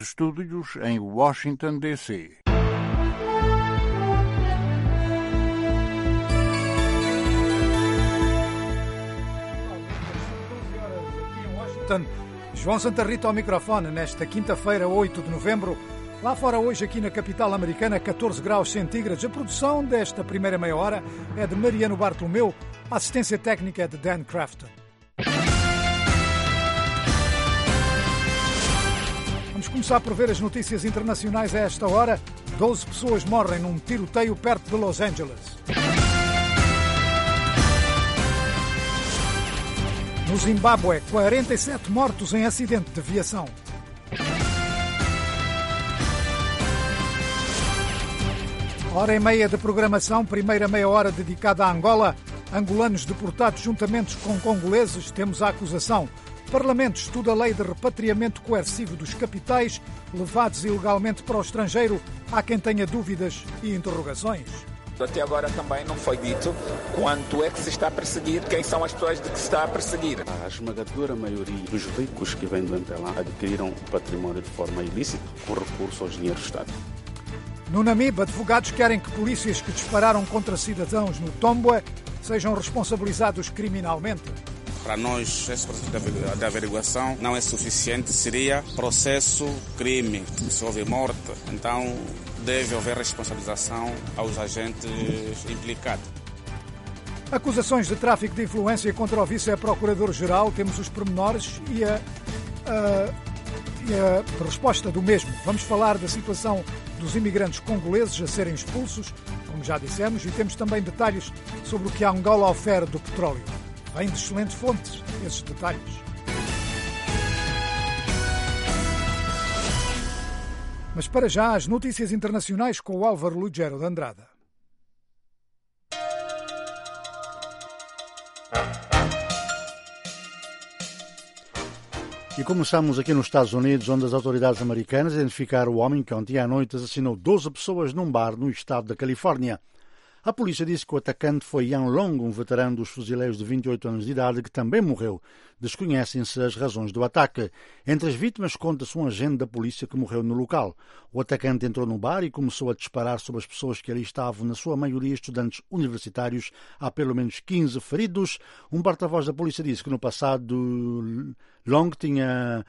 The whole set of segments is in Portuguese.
Estúdios em Washington, D.C. João Santa Rita ao microfone nesta quinta-feira, 8 de novembro. Lá fora hoje, aqui na capital americana, 14 graus centígrados. A produção desta primeira meia hora é de Mariano Bartolomeu, a assistência técnica é de Dan Crafton. Vamos começar por ver as notícias internacionais a esta hora. 12 pessoas morrem num tiroteio perto de Los Angeles. No Zimbábue, 47 mortos em acidente de viação. Hora e meia de programação, primeira meia hora dedicada a Angola. Angolanos deportados juntamente com congoleses, temos a acusação. Parlamento estuda a lei de repatriamento coercivo dos capitais levados ilegalmente para o estrangeiro. Há quem tenha dúvidas e interrogações. Até agora também não foi dito quanto é que se está a perseguir, quem são as pessoas de que se está a perseguir. A esmagadora maioria dos ricos que vêm do MPLA adquiriram o património de forma ilícita com recurso ao dinheiro do Estado. No Namibe, advogados querem que polícias que dispararam contra cidadãos no Tomboué sejam responsabilizados criminalmente. Para nós, esse processo de averiguação não é suficiente, seria processo crime. Se houve morte, então deve haver responsabilização aos agentes implicados. Acusações de tráfico de influência contra o vice-procurador-geral, temos os pormenores e a resposta do mesmo. Vamos falar da situação dos imigrantes congoleses a serem expulsos, como já dissemos, e temos também detalhes sobre o que a Angola oferece do petróleo. Vêm de excelentes fontes esses detalhes. Mas para já, as notícias internacionais com o Álvaro Lugero de Andrada. E começamos aqui nos Estados Unidos, onde as autoridades americanas identificaram o homem que ontem à noite assassinou 12 pessoas num bar no estado da Califórnia. A polícia disse que o atacante foi Yan Long, um veterano dos fuzileiros de 28 anos de idade, que também morreu. Desconhecem-se as razões do ataque. Entre as vítimas conta-se um agente da polícia que morreu no local. O atacante entrou no bar e começou a disparar sobre as pessoas que ali estavam, na sua maioria estudantes universitários. Há pelo menos 15 feridos. Um porta-voz da polícia disse que no passado Long tinha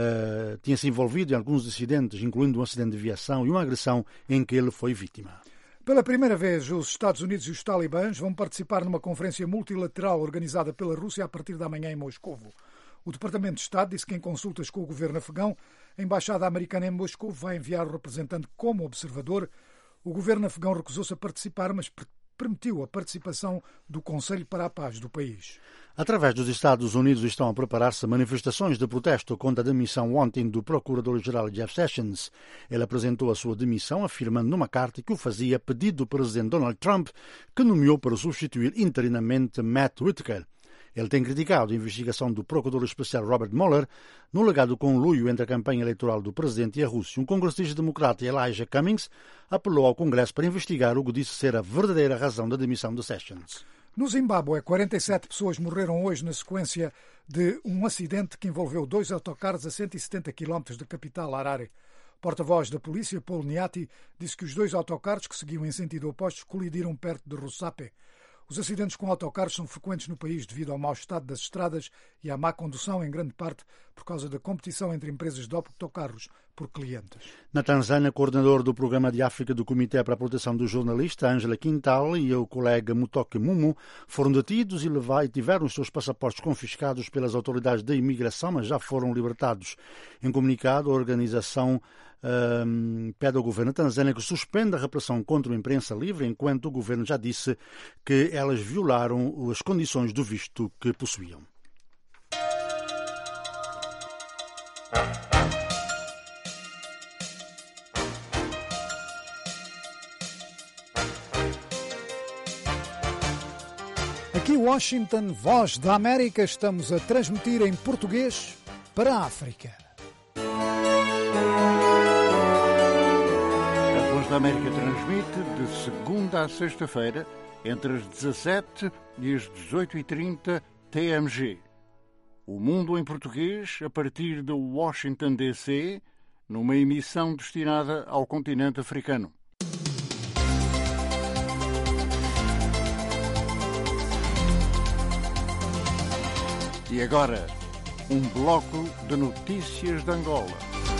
se envolvido em alguns incidentes, incluindo um acidente de viação e uma agressão em que ele foi vítima. Pela primeira vez, os Estados Unidos e os talibãs vão participar numa conferência multilateral organizada pela Rússia a partir da manhã em Moscovo. O Departamento de Estado disse que, em consultas com o governo afegão, a Embaixada Americana em Moscovo vai enviar o representante como observador. O governo afegão recusou-se a participar, mas permitiu a participação do Conselho para a Paz do país. Através dos Estados Unidos estão a preparar-se manifestações de protesto contra a demissão ontem do Procurador-Geral Jeff Sessions. Ele apresentou a sua demissão afirmando numa carta que o fazia pedido do presidente Donald Trump, que nomeou para substituir interinamente Matt Whitaker. Ele tem criticado a investigação do Procurador Especial Robert Mueller no legado conluio entre a campanha eleitoral do presidente e a Rússia. Um congressista democrata, Elijah Cummings, apelou ao Congresso para investigar o que disse ser a verdadeira razão da demissão de Sessions. No Zimbábue, 47 pessoas morreram hoje na sequência de um acidente que envolveu 2 autocarros a 170 km da capital, Harare. O porta-voz da polícia, Paul Niati, disse que os 2 autocarros que seguiam em sentido oposto colidiram perto de Rosape. Os acidentes com autocarros são frequentes no país devido ao mau estado das estradas e à má condução, em grande parte por causa da competição entre empresas de autocarros por clientes. Na Tanzânia, o coordenador do Programa de África do Comitê para a Proteção do Jornalista, Angela Quintal, e o colega Mutoke Mumu foram detidos e tiveram os seus passaportes confiscados pelas autoridades da imigração, mas já foram libertados. Em comunicado, a organização pede ao governo da Tanzânia que suspenda a repressão contra a imprensa livre, enquanto o governo já disse que elas violaram as condições do visto que possuíam. Aqui Washington, Voz da América, estamos a transmitir em português para a África. A Voz da América transmite de segunda a sexta-feira, entre as 17 e as 18h30 TMG. O Mundo em Português, a partir de Washington, D.C., numa emissão destinada ao continente africano. E agora, um bloco de notícias de Angola.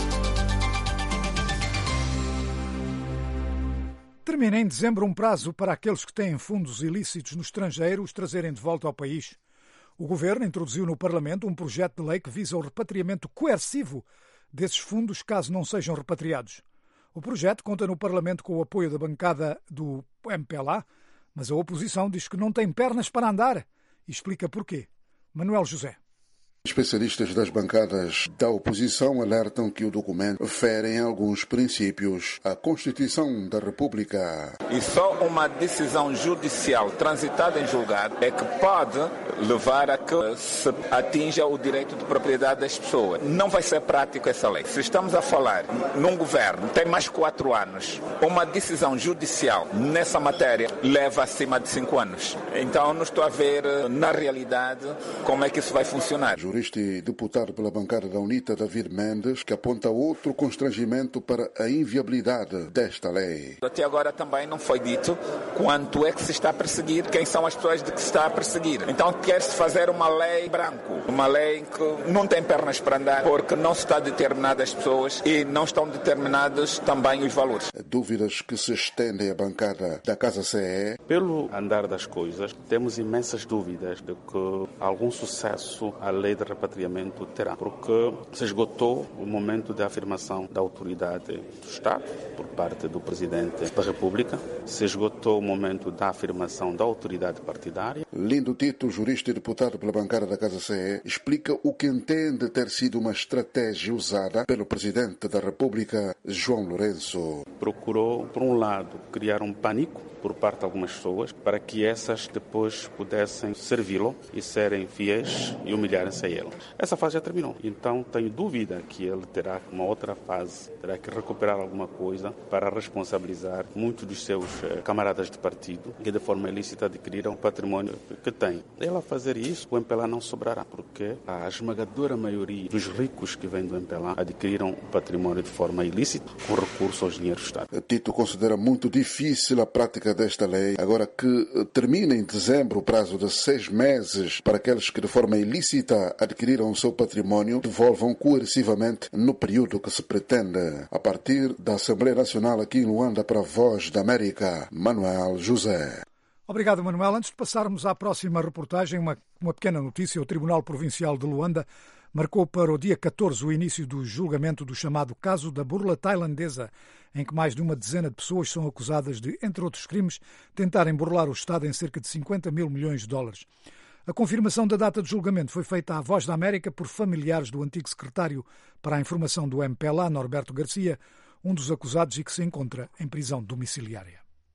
Termina em dezembro um prazo para aqueles que têm fundos ilícitos no estrangeiro os trazerem de volta ao país. O Governo introduziu no Parlamento um projeto de lei que visa o repatriamento coercivo desses fundos caso não sejam repatriados. O projeto conta no Parlamento com o apoio da bancada do MPLA, mas a oposição diz que não tem pernas para andar e explica porquê. Manuel José. Especialistas das bancadas da oposição alertam que o documento fere em alguns princípios a Constituição da República. E só uma decisão judicial transitada em julgado é que pode levar a que se atinja o direito de propriedade das pessoas. Não vai ser prático essa lei. Se estamos a falar num governo que tem mais 4 anos, uma decisão judicial nessa matéria leva acima de 5 anos. Então não estou a ver na realidade como é que isso vai funcionar. Jurista e deputado pela bancada da UNITA, David Mendes, que aponta outro constrangimento para a inviabilidade desta lei. Até agora também não foi dito quanto é que se está a perseguir, quem são as pessoas de que se está a perseguir. Então quer-se fazer uma lei branco, uma lei que não tem pernas para andar, porque não se está a determinar as pessoas e não estão determinados também os valores. Dúvidas que se estendem à bancada da Casa CE. Pelo andar das coisas, temos imensas dúvidas de que algum sucesso a lei de repatriamento terá, porque se esgotou o momento da afirmação da autoridade do Estado por parte do Presidente da República, se esgotou o momento da afirmação da autoridade partidária. Lindo Tito, jurista e deputado pela bancada da Casa CE, explica o que entende ter sido uma estratégia usada pelo Presidente da República, João Lourenço. Procurou, por um lado, criar um pânico por parte de algumas pessoas, para que essas depois pudessem servi-lo e serem fiéis e humilharem-se a ele. Essa fase já terminou, então tenho dúvida que ele terá uma outra fase, terá que recuperar alguma coisa para responsabilizar muitos dos seus camaradas de partido que de forma ilícita adquiriram o património que têm. Ele a fazer isso, o MPLA não sobrará, porque a esmagadora maioria dos ricos que vêm do MPLA adquiriram o património de forma ilícita com recurso aos dinheiros do Estado. Tito considera muito difícil a prática desta lei, agora que termina em dezembro o prazo de 6 meses para aqueles que de forma ilícita adquiriram o seu património devolvam coercivamente no período que se pretende. A partir da Assembleia Nacional aqui em Luanda para a Voz da América, Manuel José. Obrigado, Manuel. Antes de passarmos à próxima reportagem, uma pequena notícia. O Tribunal Provincial de Luanda marcou para o dia 14 o início do julgamento do chamado caso da burla tailandesa, em que mais de uma dezena de pessoas são acusadas de, entre outros crimes, tentarem burlar o Estado em cerca de 50 mil milhões de dólares. A confirmação da data de julgamento foi feita à Voz da América por familiares do antigo secretário para a informação do MPLA, Norberto Garcia, um dos acusados e que se encontra em prisão domiciliária.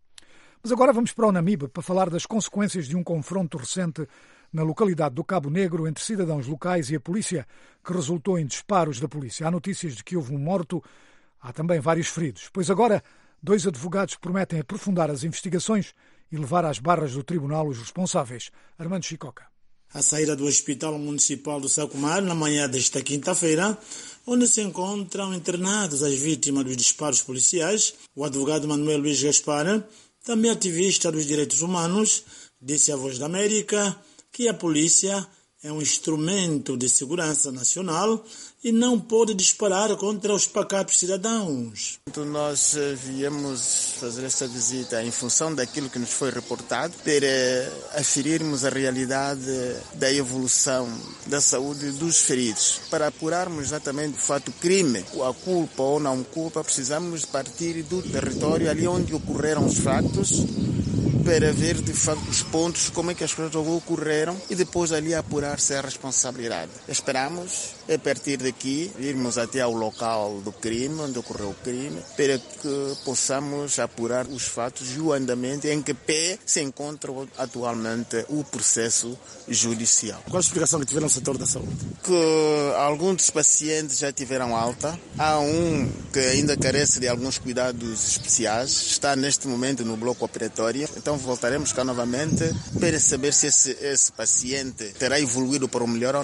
Mas agora vamos para o Namibe para falar das consequências de um confronto recente na localidade do Cabo Negro entre cidadãos locais e a polícia, que resultou em disparos da polícia. Há notícias de que houve um morto, há também vários feridos. Pois agora, 2 advogados prometem aprofundar as investigações e levar às barras do tribunal os responsáveis. Armando Chicoca. A saída do Hospital Municipal do Sacomar na manhã desta quinta-feira, onde se encontram internados as vítimas dos disparos policiais, o advogado Manuel Luiz Gaspar, também ativista dos direitos humanos, disse à Voz da América que a polícia é um instrumento de segurança nacional e não pode disparar contra os pacatos cidadãos. Nós viemos fazer esta visita em função daquilo que nos foi reportado, para aferirmos a realidade da evolução da saúde dos feridos. Para apurarmos exatamente o fato crime, a culpa ou não culpa, precisamos partir do território ali onde ocorreram os fatos, para ver de facto os pontos, como é que as coisas ocorreram e depois ali apurar-se a responsabilidade. Esperamos, a partir daqui, irmos até ao local do crime, onde ocorreu o crime, para que possamos apurar os fatos e o andamento em que pé se encontra atualmente o processo judicial. Qual a explicação que tiveram no setor da saúde? Que alguns dos pacientes já tiveram alta, há um que ainda carece de alguns cuidados especiais, está neste momento no bloco operatório, então voltaremos cá novamente para saber se esse paciente terá evoluído para o melhor ou não.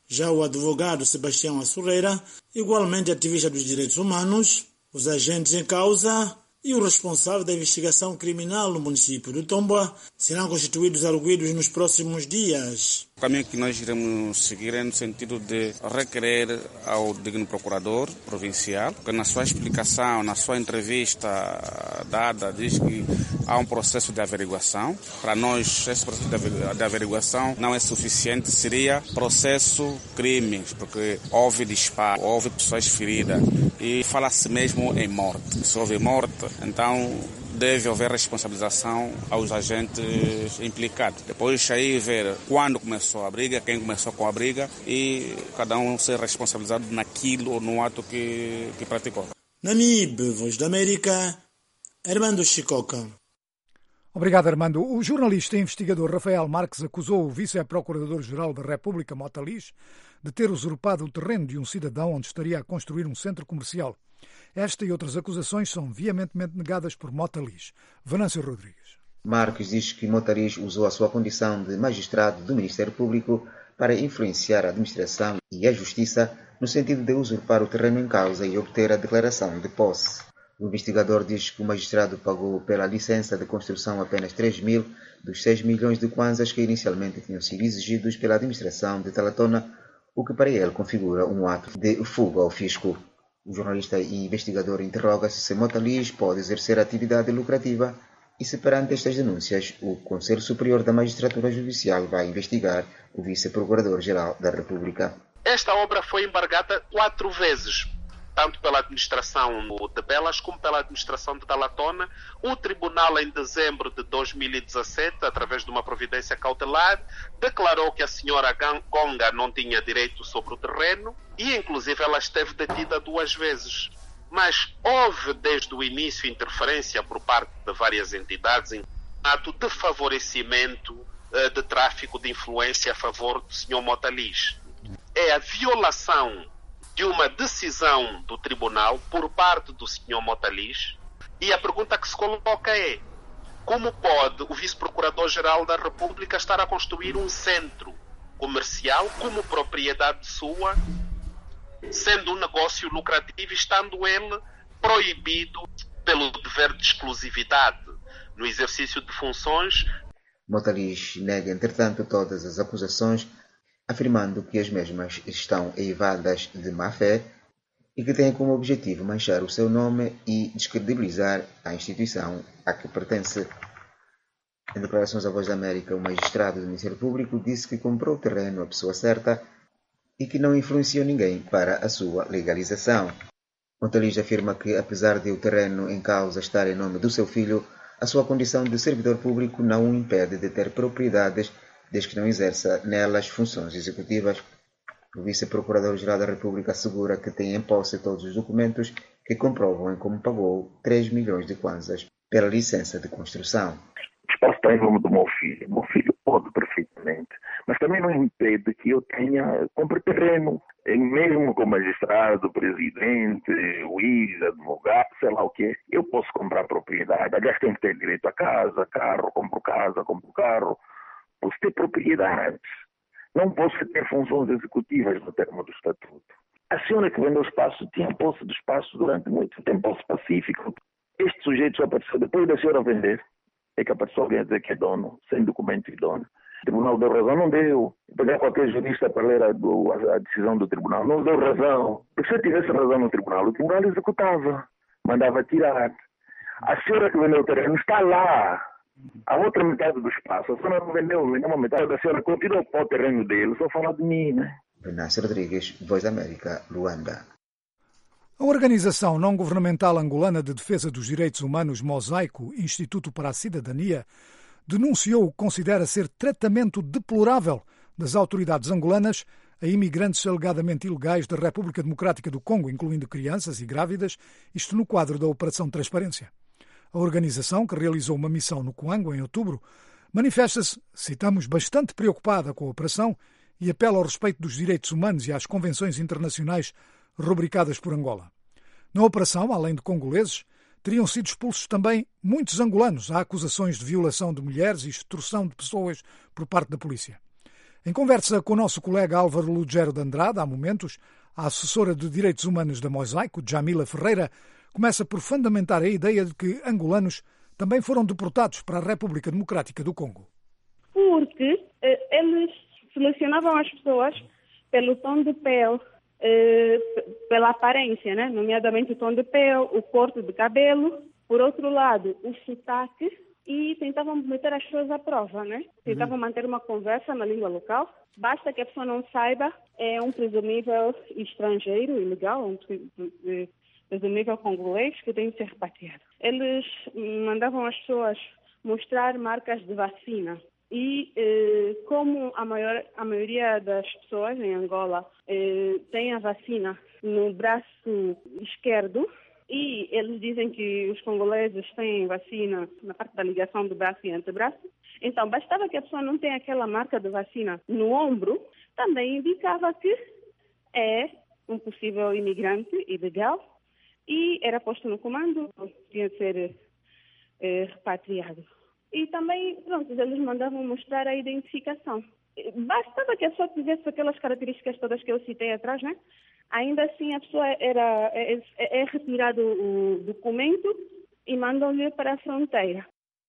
Já o advogado Sebastião Assurreira, igualmente ativista dos direitos humanos, os agentes em causa e o responsável da investigação criminal no município de Tomboa serão constituídos arguidos nos próximos dias. O caminho que nós iremos seguir é no sentido de requerer ao digno procurador provincial, que na sua explicação, na sua entrevista dada, diz que há um processo de averiguação. Para nós, esse processo de averiguação não é suficiente, seria processo crime, porque houve disparo, houve pessoas feridas e fala-se mesmo em morte. Se houve morte, então deve haver responsabilização aos agentes implicados. Depois aí ver quando começou a briga, quem começou com a briga e cada um ser responsabilizado naquilo ou no ato que praticou. Namib, Voz da América, Armando Chicoca. Obrigado, Armando. O jornalista e investigador Rafael Marques acusou o vice-procurador-geral da República, Mota Lix, de ter usurpado o terreno de um cidadão onde estaria a construir um centro comercial. Esta e outras acusações são veementemente negadas por Mota Lix. Venâncio Rodrigues. Marques diz que Mota Lix usou a sua condição de magistrado do Ministério Público para influenciar a administração e a justiça no sentido de usurpar o terreno em causa e obter a declaração de posse. O investigador diz que o magistrado pagou pela licença de construção apenas 3.000 dos 6 milhões de kwanzas que inicialmente tinham sido exigidos pela administração de Talatona, o que para ele configura um ato de fuga ao fisco. O jornalista e investigador interroga-se se Mota Lix pode exercer atividade lucrativa e se perante estas denúncias o Conselho Superior da Magistratura Judicial vai investigar o Vice-Procurador-Geral da República. Esta obra foi embargada 4 vezes, tanto pela administração de Belas como pela administração de Talatona. O tribunal, em dezembro de 2017, através de uma providência cautelar, declarou que a senhora Gonga não tinha direito sobre o terreno e, inclusive, ela esteve detida 2 vezes. Mas houve, desde o início, interferência por parte de várias entidades em ato de favorecimento de tráfico de influência a favor do senhor Mota Lix. É a violação de uma decisão do tribunal por parte do senhor Mota Lix, e a pergunta que se coloca é: como pode o vice-procurador-geral da República estar a construir um centro comercial como propriedade sua, sendo um negócio lucrativo, estando ele proibido pelo dever de exclusividade no exercício de funções? Mota Lix nega, entretanto, todas as acusações, afirmando que as mesmas estão eivadas de má-fé e que têm como objetivo manchar o seu nome e descredibilizar a instituição a que pertence. Em declarações à Voz da América, o magistrado do Ministério Público disse que comprou o terreno à pessoa certa e que não influenciou ninguém para a sua legalização. Mota Lix afirma que, apesar de o terreno em causa estar em nome do seu filho, a sua condição de servidor público não o impede de ter propriedades desde que não exerça nelas funções executivas. O vice-procurador-geral da República assegura que tem em posse todos os documentos que comprovam em como pagou 3 milhões de kwanzas pela licença de construção. O espaço está em nome do meu filho. O meu filho pode perfeitamente, mas também não impede que eu compre terreno. Mesmo como magistrado, presidente, juiz, advogado, sei lá o que, eu posso comprar propriedade. Aliás, tenho que ter direito a casa, carro, compro carro. Posso ter propriedades. Não posso ter funções executivas no termo do estatuto. A senhora que vendeu o espaço tinha posse do espaço durante muito tempo, posse pacífico. Este sujeito só apareceu depois da senhora vender. É que a pessoa vem dizer que é dono, sem documento de dono. O tribunal deu razão, não deu. Pegar qualquer jurista para ler a decisão do tribunal. Não deu razão. Porque se eu tivesse razão no tribunal, o tribunal executava. Mandava tirar. A senhora que vendeu o terreno está lá. A outra metade do espaço, a senhora não vendeu uma metade da senhora, continua para o terreno dele, só fala de mim, né? Venâncio Rodrigues, Voz da América, Luanda. A Organização Não-Governamental Angolana de Defesa dos Direitos Humanos, Mosaico, Instituto para a Cidadania, denunciou o que considera ser tratamento deplorável das autoridades angolanas a imigrantes alegadamente ilegais da República Democrática do Congo, incluindo crianças e grávidas, isto no quadro da Operação Transparência. A organização, que realizou uma missão no Coango em outubro, manifesta-se, citamos, bastante preocupada com a operação e apela ao respeito dos direitos humanos e às convenções internacionais rubricadas por Angola. Na operação, além de congoleses, teriam sido expulsos também muitos angolanos. Há acusações de violação de mulheres e extorsão de pessoas por parte da polícia. Em conversa com o nosso colega Álvaro Lugero de Andrade, há momentos, a assessora de Direitos Humanos da Mosaico, Jamila Ferreira, começa por fundamentar a ideia de que angolanos também foram deportados para a República Democrática do Congo. Porque eles selecionavam as pessoas pelo tom de pele, pela aparência, né? Nomeadamente o tom de pele, o corte de cabelo, por outro lado, o sotaque, e tentavam meter as pessoas à prova, né? Tentavam manter uma conversa na língua local. Basta que a pessoa não saiba, é um presumível estrangeiro, ilegal, um presumível congolês que tem de ser repatriado. Eles mandavam as pessoas mostrar marcas de vacina. E como a maioria das pessoas em Angola tem a vacina no braço esquerdo, e eles dizem que os congoleses têm vacina na parte da ligação do braço e antebraço, então bastava que a pessoa não tenha aquela marca de vacina no ombro, também indicava que é um possível imigrante ilegal e era posto no comando, tinha de ser repatriado. E também, pronto, eles mandavam mostrar a identificação. Bastava que a pessoa tivesse aquelas características todas que eu citei atrás, né? Ainda assim, a pessoa é retirado o documento e mandam-lhe para a fronteira.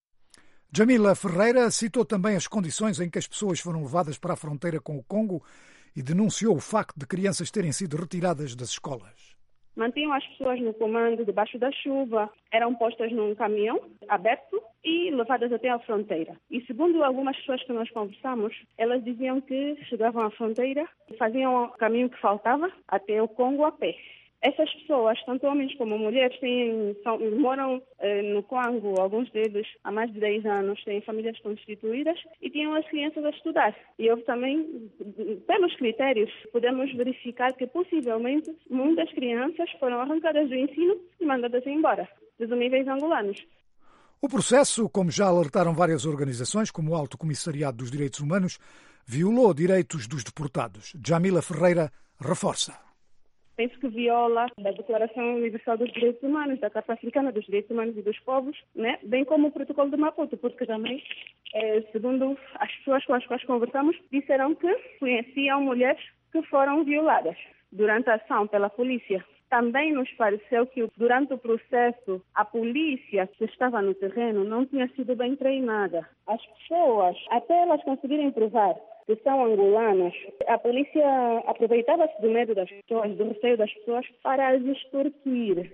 Jamila Ferreira citou também as condições em que as pessoas foram levadas para a fronteira com o Congo e denunciou o facto de crianças terem sido retiradas das escolas. Mantinham as pessoas no comando debaixo da chuva, eram postas num caminhão aberto e levadas até a fronteira. E segundo algumas pessoas que nós conversamos, elas diziam que chegavam à fronteira e faziam o caminho que faltava até o Congo a pé. Essas pessoas, tanto homens como mulheres, moram no Congo, alguns deles há mais de 10 anos, têm famílias constituídas e tinham as crianças a estudar. E houve também, pelos critérios, podemos verificar que possivelmente muitas crianças foram arrancadas do ensino e mandadas embora, presumíveis angolanos. O processo, como já alertaram várias organizações, como o Alto Comissariado dos Direitos Humanos, violou direitos dos deportados. Jamila Ferreira reforça. Penso que viola a Declaração Universal dos Direitos Humanos, da Carta Africana dos Direitos Humanos e dos Povos, né? Bem como o Protocolo de Maputo, porque também, segundo as pessoas com as quais conversamos, disseram que conheciam mulheres que foram violadas durante a ação pela polícia. Também nos pareceu que durante o processo a polícia que estava no terreno não tinha sido bem treinada. As pessoas, até elas conseguirem provar que são angolanas, a polícia aproveitava-se do medo das pessoas, do receio das pessoas, para as extorquir.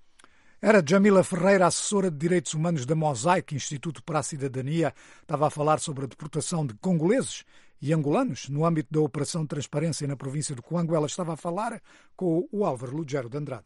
Era Jamila Ferreira, assessora de Direitos Humanos da Mosaico, Instituto para a Cidadania. Estava a falar sobre a deportação de congoleses e angolanos no âmbito da Operação Transparência na província do Cuango. Ela estava a falar com o Álvaro Lugero de Andrade.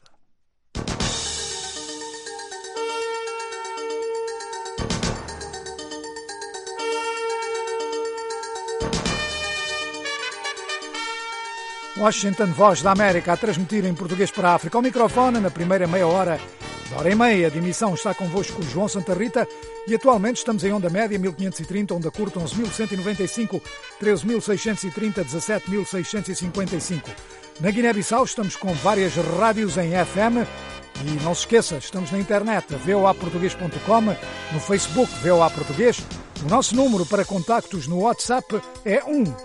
Washington, Voz da América, a transmitir em português para a África. Ao microfone, na primeira meia hora e meia de emissão, está convosco João Santa Rita e atualmente estamos em onda média 1530, onda curta 11.195, 13.630, 17.655. Na Guiné-Bissau estamos com várias rádios em FM e não se esqueça, estamos na internet, voaportugues.com, no Facebook VOA Português. O nosso número para contactos no WhatsApp é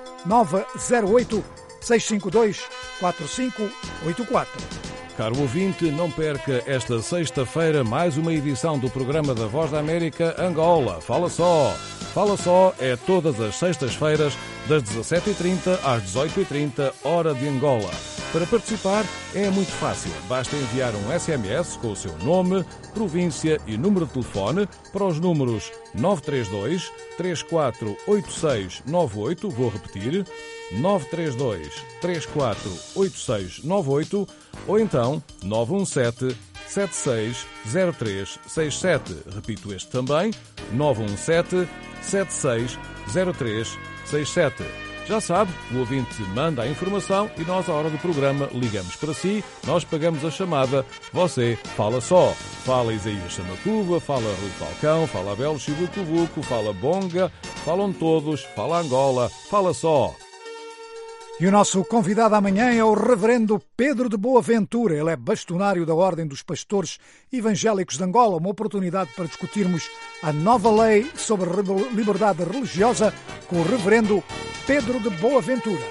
1908 652 4584. Caro ouvinte, não perca esta sexta-feira mais uma edição do programa da Voz da América Angola. Fala Só! Fala Só é todas as sextas-feiras das 17h30 às 18h30, hora de Angola. Para participar é muito fácil. Basta enviar um SMS com o seu nome, província e número de telefone para os números 932 348698, vou repetir, 932 348698 ou então 917 760367. Repito este também, 917 760367. Já sabe, o ouvinte manda a informação e nós, à hora do programa, ligamos para si, nós pagamos a chamada, você fala só. Fala Isaías Chamacuba, fala Rui Falcão, fala Abel Chibucubuco, fala Bonga, falam todos, fala Angola, fala só. E o nosso convidado amanhã é o reverendo Pedro de Boaventura. Ele é bastonário da Ordem dos Pastores Evangélicos de Angola. Uma oportunidade para discutirmos a nova lei sobre a liberdade religiosa com o reverendo Pedro de Boaventura.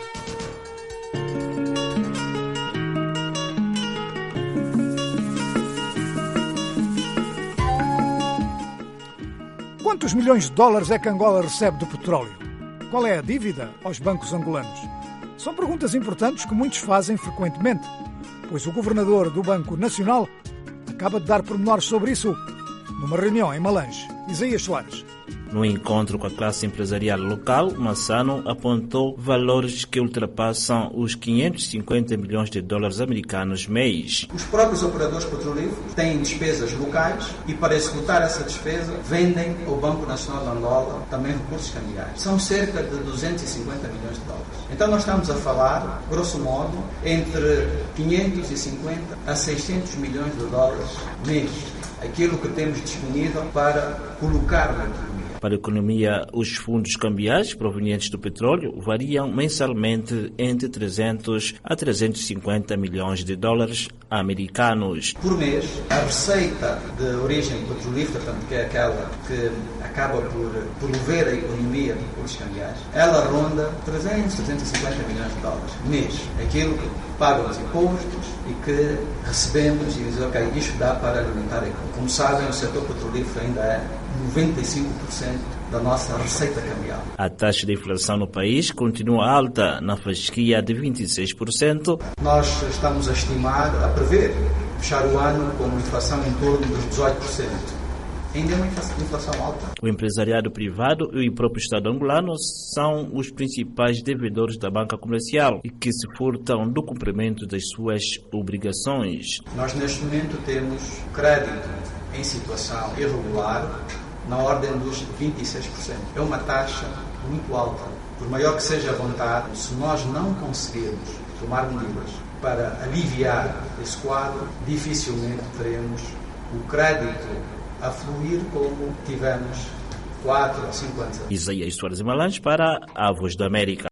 Quantos milhões de dólares é que Angola recebe do petróleo? Qual é a dívida aos bancos angolanos? São perguntas importantes que muitos fazem frequentemente, pois o governador do Banco Nacional acaba de dar pormenores sobre isso numa reunião em Malange. Isaías Soares. No encontro com a classe empresarial local, Massano apontou valores que ultrapassam os 550 milhões de dólares americanos mês. Os próprios operadores petrolíferos têm despesas locais e, para executar essa despesa, vendem ao Banco Nacional de Angola também recursos cambiais. São cerca de 250 milhões de dólares. Então nós estamos a falar, grosso modo, entre 550 a 600 milhões de dólares mês. Aquilo que temos disponível para colocar na economia. Para a economia, os fundos cambiais provenientes do petróleo variam mensalmente entre 300 a 350 milhões de dólares americanos. Por mês, a receita de origem petrolífera, portanto, que é aquela que acaba por promover a economia de recursos cambiais, ela ronda 300, 350 milhões de dólares mês. Aquilo que pagam os impostos e que recebemos e dizem, ok, isto dá para alimentar a economia. Como sabem, o setor petrolífero ainda é 95% da nossa receita cambial. A taxa de inflação no país continua alta, na fasquia de 26%. Nós estamos a estimar, a prever, fechar o ano com uma inflação em torno dos 18%. Ainda é uma inflação alta. O empresariado privado e o próprio Estado angolano são os principais devedores da banca comercial e que se furtam do cumprimento das suas obrigações. Nós, neste momento, temos crédito em situação irregular na ordem dos 26%. É uma taxa muito alta. Por maior que seja a vontade, se nós não conseguirmos tomar medidas para aliviar esse quadro, dificilmente teremos o crédito a fluir como tivemos 4 ou 5 anos. Isaías Soares Malange para a Voz da América.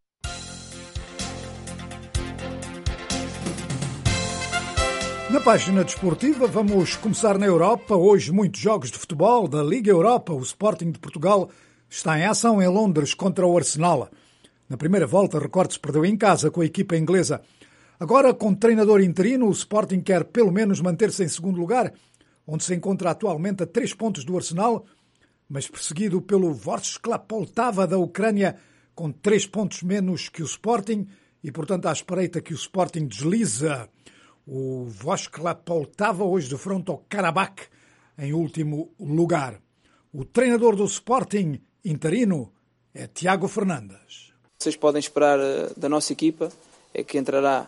Na página desportiva, vamos começar na Europa. Hoje, muitos jogos de futebol da Liga Europa. O Sporting de Portugal está em ação em Londres contra o Arsenal. Na primeira volta, recorde-se, perdeu em casa com a equipa inglesa. Agora, com treinador interino, o Sporting quer pelo menos manter-se em segundo lugar, onde se encontra atualmente a 3 pontos do Arsenal, mas perseguido pelo Ворскла Полтава da Ucrânia, com 3 pontos menos que o Sporting, e portanto à espreita que o Sporting desliza. O Ворскла Полтава hoje defronta o Karabakh em último lugar. O treinador do Sporting interino é Tiago Fernandes. Vocês podem esperar da nossa equipa é que entrará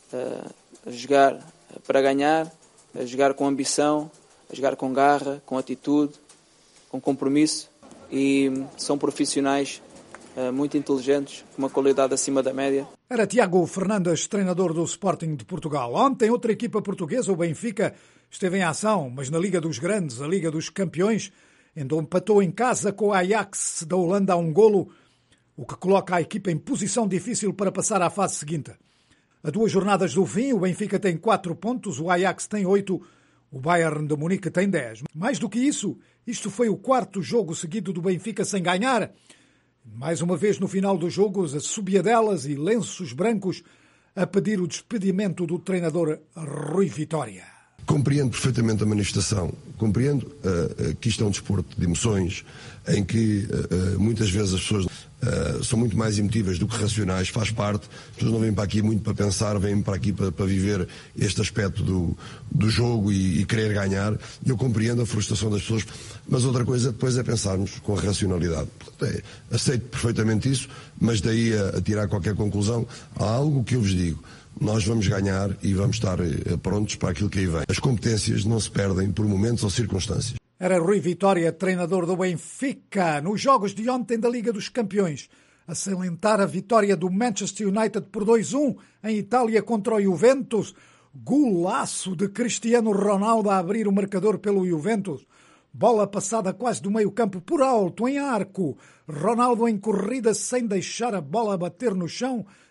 a jogar para ganhar, a jogar com ambição, a jogar com garra, com atitude, com compromisso, e são profissionais muito inteligentes, com uma qualidade acima da média. Era Tiago Fernandes, treinador do Sporting de Portugal. Ontem, outra equipa portuguesa, o Benfica, esteve em ação, mas na Liga dos Grandes, a Liga dos Campeões, onde empatou em casa com o Ajax da Holanda a 1-0, o que coloca a equipa em posição difícil para passar à fase seguinte. A 2 jornadas do fim, o Benfica tem 4 pontos, o Ajax tem 8, o Bayern de Munique tem 10. Mais do que isso, isto foi o 4º jogo seguido do Benfica sem ganhar. Mais uma vez, no final do jogo, as assobiadelas e lenços brancos a pedir o despedimento do treinador Rui Vitória. Compreendo perfeitamente a manifestação. Compreendo que isto é um desporto de emoções, em que muitas vezes as pessoas são muito mais emotivas do que racionais, faz parte. As pessoas não vêm para aqui muito para pensar, vêm para aqui para viver este aspecto do jogo e querer ganhar. Eu compreendo a frustração das pessoas, mas outra coisa depois é pensarmos com a racionalidade. Portanto, aceito perfeitamente isso, mas daí a tirar qualquer conclusão, há algo que eu vos digo. Nós vamos ganhar e vamos estar prontos para aquilo que aí vem. As competências não se perdem por momentos ou circunstâncias. Era Rui Vitória, treinador do Benfica. Nos jogos de ontem da Liga dos Campeões, a salientar a vitória do Manchester United por 2-1 em Itália contra o Juventus. Golaço de Cristiano Ronaldo a abrir o marcador pelo Juventus. Bola passada quase do meio campo por alto, em arco. Ronaldo em corrida sem deixar a bola bater no chão.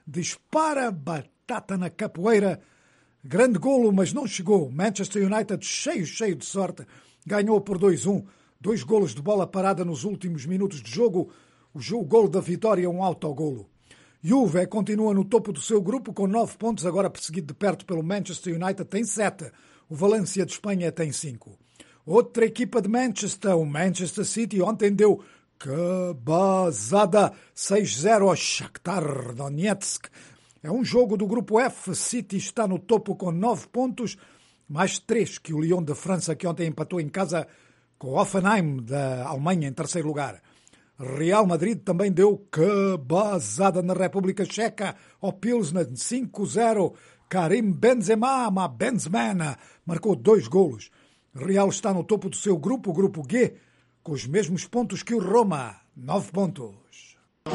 dispara batata na capoeira. Grande golo, mas não chegou. Manchester United, cheio de sorte, ganhou por 2-1. 2 golos de bola parada nos últimos minutos de jogo. O golo da vitória, um autogolo. Juve continua no topo do seu grupo com 9 pontos, agora perseguido de perto pelo Manchester United, tem 7. O Valência de Espanha tem 5. Outra equipa de Manchester, o Manchester City, ontem deu cabazada 6-0 ao Shakhtar Donetsk. É um jogo do grupo F. City está no topo com 9 pontos, mais 3 que o Lyon de França, que ontem empatou em casa com o Hoffenheim da Alemanha em terceiro lugar. Real Madrid também deu cabazada na República Checa ao Pilsner 5-0. Karim Benzema marcou 2 golos. Real está no topo do seu grupo, o grupo G, com os mesmos pontos que o Roma, 9 pontos.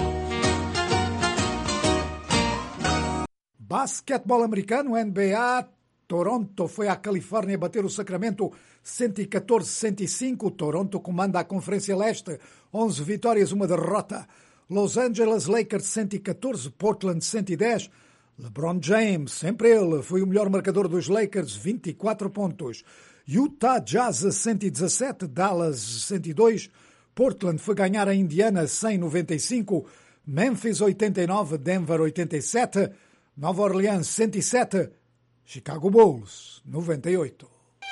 Basquetebol americano, NBA, Toronto foi à Califórnia bater o Sacramento 114-105. Toronto comanda a Conferência Leste, 11 vitórias, 1 derrota. Los Angeles Lakers 114, Portland 110. LeBron James, sempre ele, foi o melhor marcador dos Lakers, 24 pontos. Utah Jazz 117, Dallas 102. Portland foi ganhar a Indiana 100-95. Memphis 89, Denver 87. Nova Orleans 107. Chicago Bulls 98.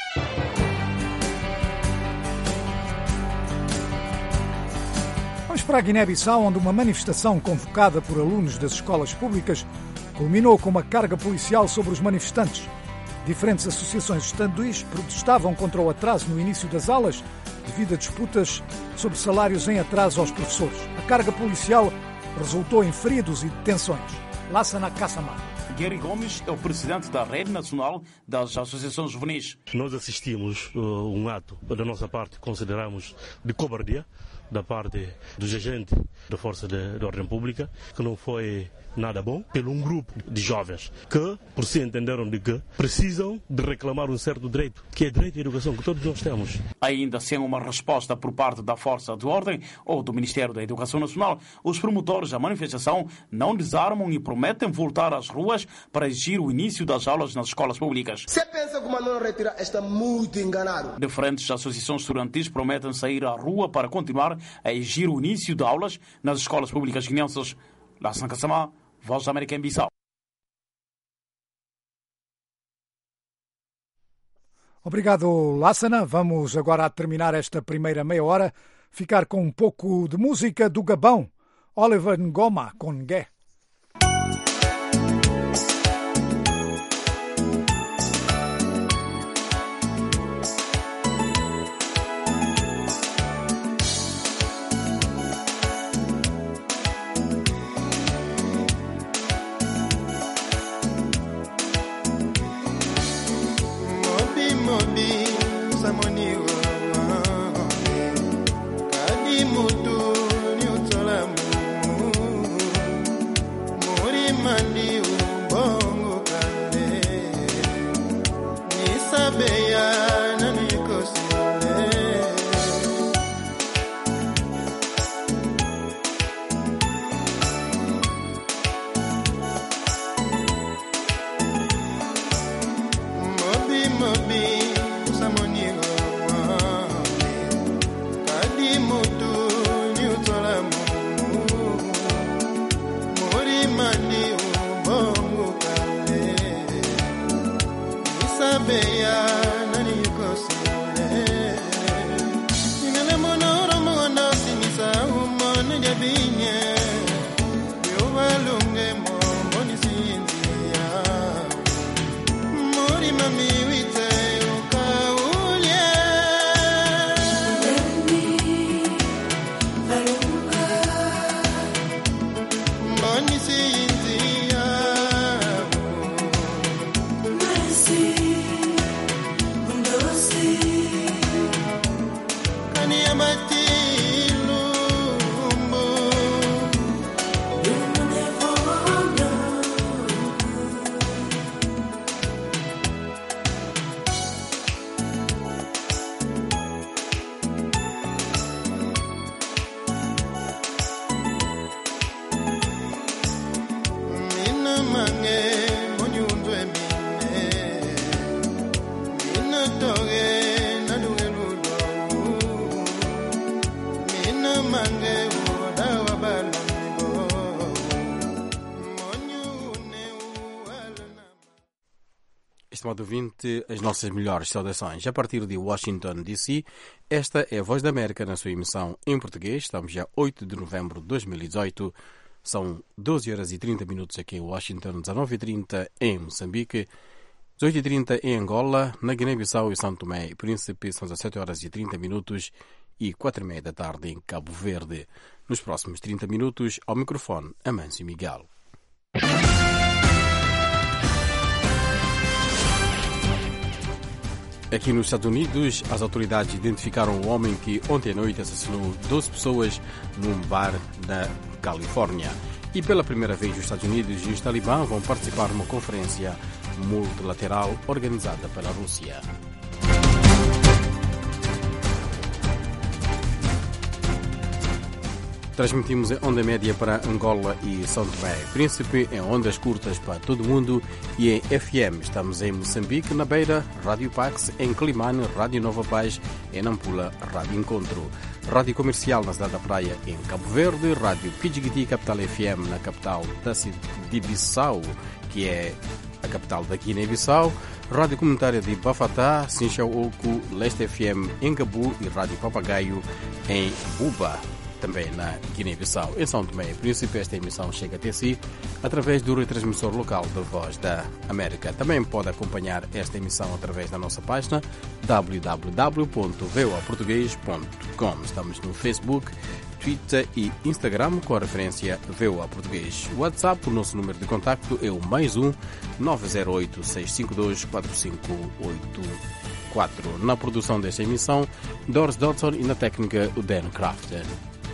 Vamos para a Guiné-Bissau, onde uma manifestação convocada por alunos das escolas públicas culminou com uma carga policial sobre os manifestantes. Diferentes associações estudantis protestavam contra o atraso no início das aulas devido a disputas sobre salários em atraso aos professores. A carga policial resultou em feridos e detenções. Lassana Kassama. Gary Gomes é o presidente da Rede Nacional das Associações Juvenis. Nós assistimos um ato, da nossa parte, consideramos de cobardia, da parte dos agentes da Força de Ordem Pública, que não foi nada bom, pelo um grupo de jovens que, por si entenderam de que precisam de reclamar um certo direito, que é direito à educação, que todos nós temos. Ainda sem uma resposta por parte da Força de Ordem ou do Ministério da Educação Nacional, os promotores da manifestação não desarmam e prometem voltar às ruas para exigir o início das aulas nas escolas públicas. Se pensa que o não retira, está muito enganado. Diferentes associações estudantis prometem sair à rua para continuar a exigir o início de aulas nas escolas públicas guineenses. Lassana Kassama, Voz da América em Bissau. Obrigado, Lassana. Vamos agora, a terminar esta primeira meia hora, ficar com um pouco de música do Gabão. Oliver Ngoma com Gué. estimado ouvinte, as nossas melhores saudações. A partir de Washington, D.C., esta é a Voz da América na sua emissão em português. Estamos já 8 de novembro de 2018. São 12 horas e 30 minutos aqui em Washington, 19h30 em Moçambique, 18h30 em Angola, na Guiné-Bissau e São Tomé e Príncipe, são 17 horas e 30 minutos e 4h30 da tarde em Cabo Verde. Nos próximos 30 minutos, ao microfone, Amâncio Miguel. Aqui nos Estados Unidos, as autoridades identificaram um homem que ontem à noite assassinou 12 pessoas num bar na Califórnia. E pela primeira vez, os Estados Unidos e os Talibã vão participar numa conferência multilateral organizada pela Rússia. Transmitimos em onda média para Angola e São Tomé e Príncipe, em ondas curtas para todo o mundo e em FM. Estamos em Moçambique, na Beira, Rádio Pax, em Climane, Rádio Nova Paz, em Nampula, Rádio Encontro. Rádio Comercial na cidade da Praia, em Cabo Verde, Rádio Pidgiti Capital FM na capital de Bissau, que é a capital da Guiné-Bissau, Rádio Comunitária de Bafatá, Sinchauoku, Leste FM em Gabu e Rádio Papagaio em Buba, também na Guiné-Bissau. Em São Tomé e Príncipe, esta emissão chega até si através do retransmissor local da Voz da América. Também pode acompanhar esta emissão através da nossa página www.voaportugues.com. Estamos no Facebook, Twitter e Instagram com a referência VOA Português. O WhatsApp, o nosso número de contacto é o +1 908 652 4584. Na produção desta emissão, Doris Dodson e na técnica, o Dan Crafter.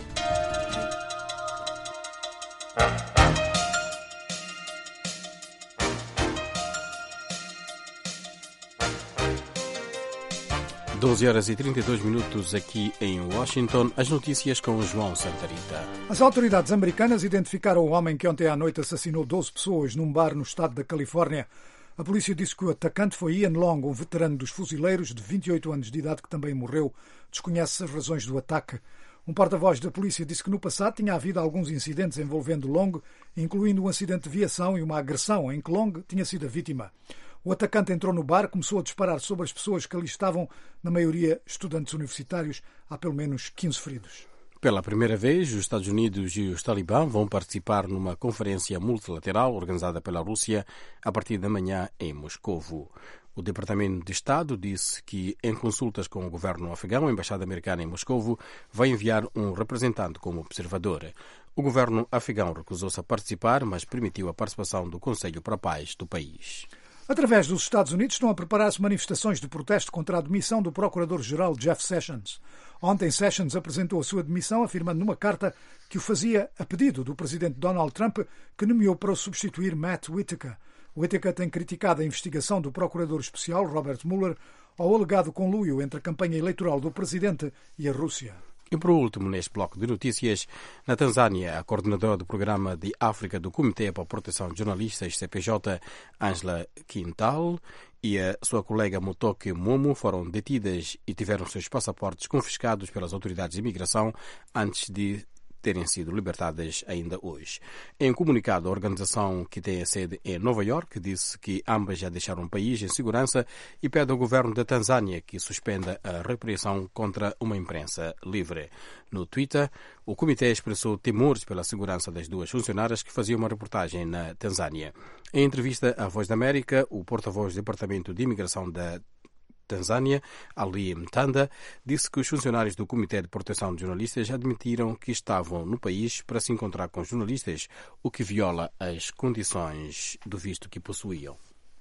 Doze horas e 32 minutos aqui em Washington. As notícias com o João Santarita. As autoridades americanas identificaram o homem que ontem à noite assassinou 12 pessoas num bar no estado da Califórnia. A polícia disse que o atacante foi Ian Long, um veterano dos fuzileiros de 28 anos de idade que também morreu. Desconhece as razões do ataque. Um porta-voz da polícia disse que no passado tinha havido alguns incidentes envolvendo Long, incluindo um acidente de viação e uma agressão em que Long tinha sido a vítima. O atacante entrou no bar, começou a disparar sobre as pessoas que ali estavam, na maioria estudantes universitários. Há pelo menos 15 feridos. Pela primeira vez, os Estados Unidos e os Talibã vão participar numa conferência multilateral organizada pela Rússia a partir da manhã em Moscovo. O Departamento de Estado disse que, em consultas com o governo afegão, a Embaixada Americana em Moscovo vai enviar um representante como observador. O governo afegão recusou-se a participar, mas permitiu a participação do Conselho para a Paz do país. Através dos Estados Unidos estão a preparar-se manifestações de protesto contra a demissão do Procurador-Geral Jeff Sessions. Ontem Sessions apresentou a sua demissão, afirmando numa carta que o fazia a pedido do presidente Donald Trump, que nomeou para o substituir Matt Whitaker. Whitaker tem criticado a investigação do Procurador Especial Robert Mueller ao alegado conluio entre a campanha eleitoral do presidente e a Rússia. E por último, neste bloco de notícias, na Tanzânia, a coordenadora do Programa de África do Comitê para a Proteção de Jornalistas, CPJ, Angela Quintal, e a sua colega Mutoke Momo foram detidas e tiveram seus passaportes confiscados pelas autoridades de imigração antes de terem sido libertadas ainda hoje. Em um comunicado, a organização, que tem a sede em Nova York, disse que ambas já deixaram o país em segurança e pede ao governo da Tanzânia que suspenda a repressão contra uma imprensa livre. No Twitter, o comitê expressou temores pela segurança das duas funcionárias que faziam uma reportagem na Tanzânia. Em entrevista à Voz da América, o porta-voz do Departamento de Imigração da Tanzânia, Ali Mtanda, disse que os funcionários do Comitê de Proteção de Jornalistas admitiram que estavam no país para se encontrar com jornalistas, o que viola as condições do visto que possuíam.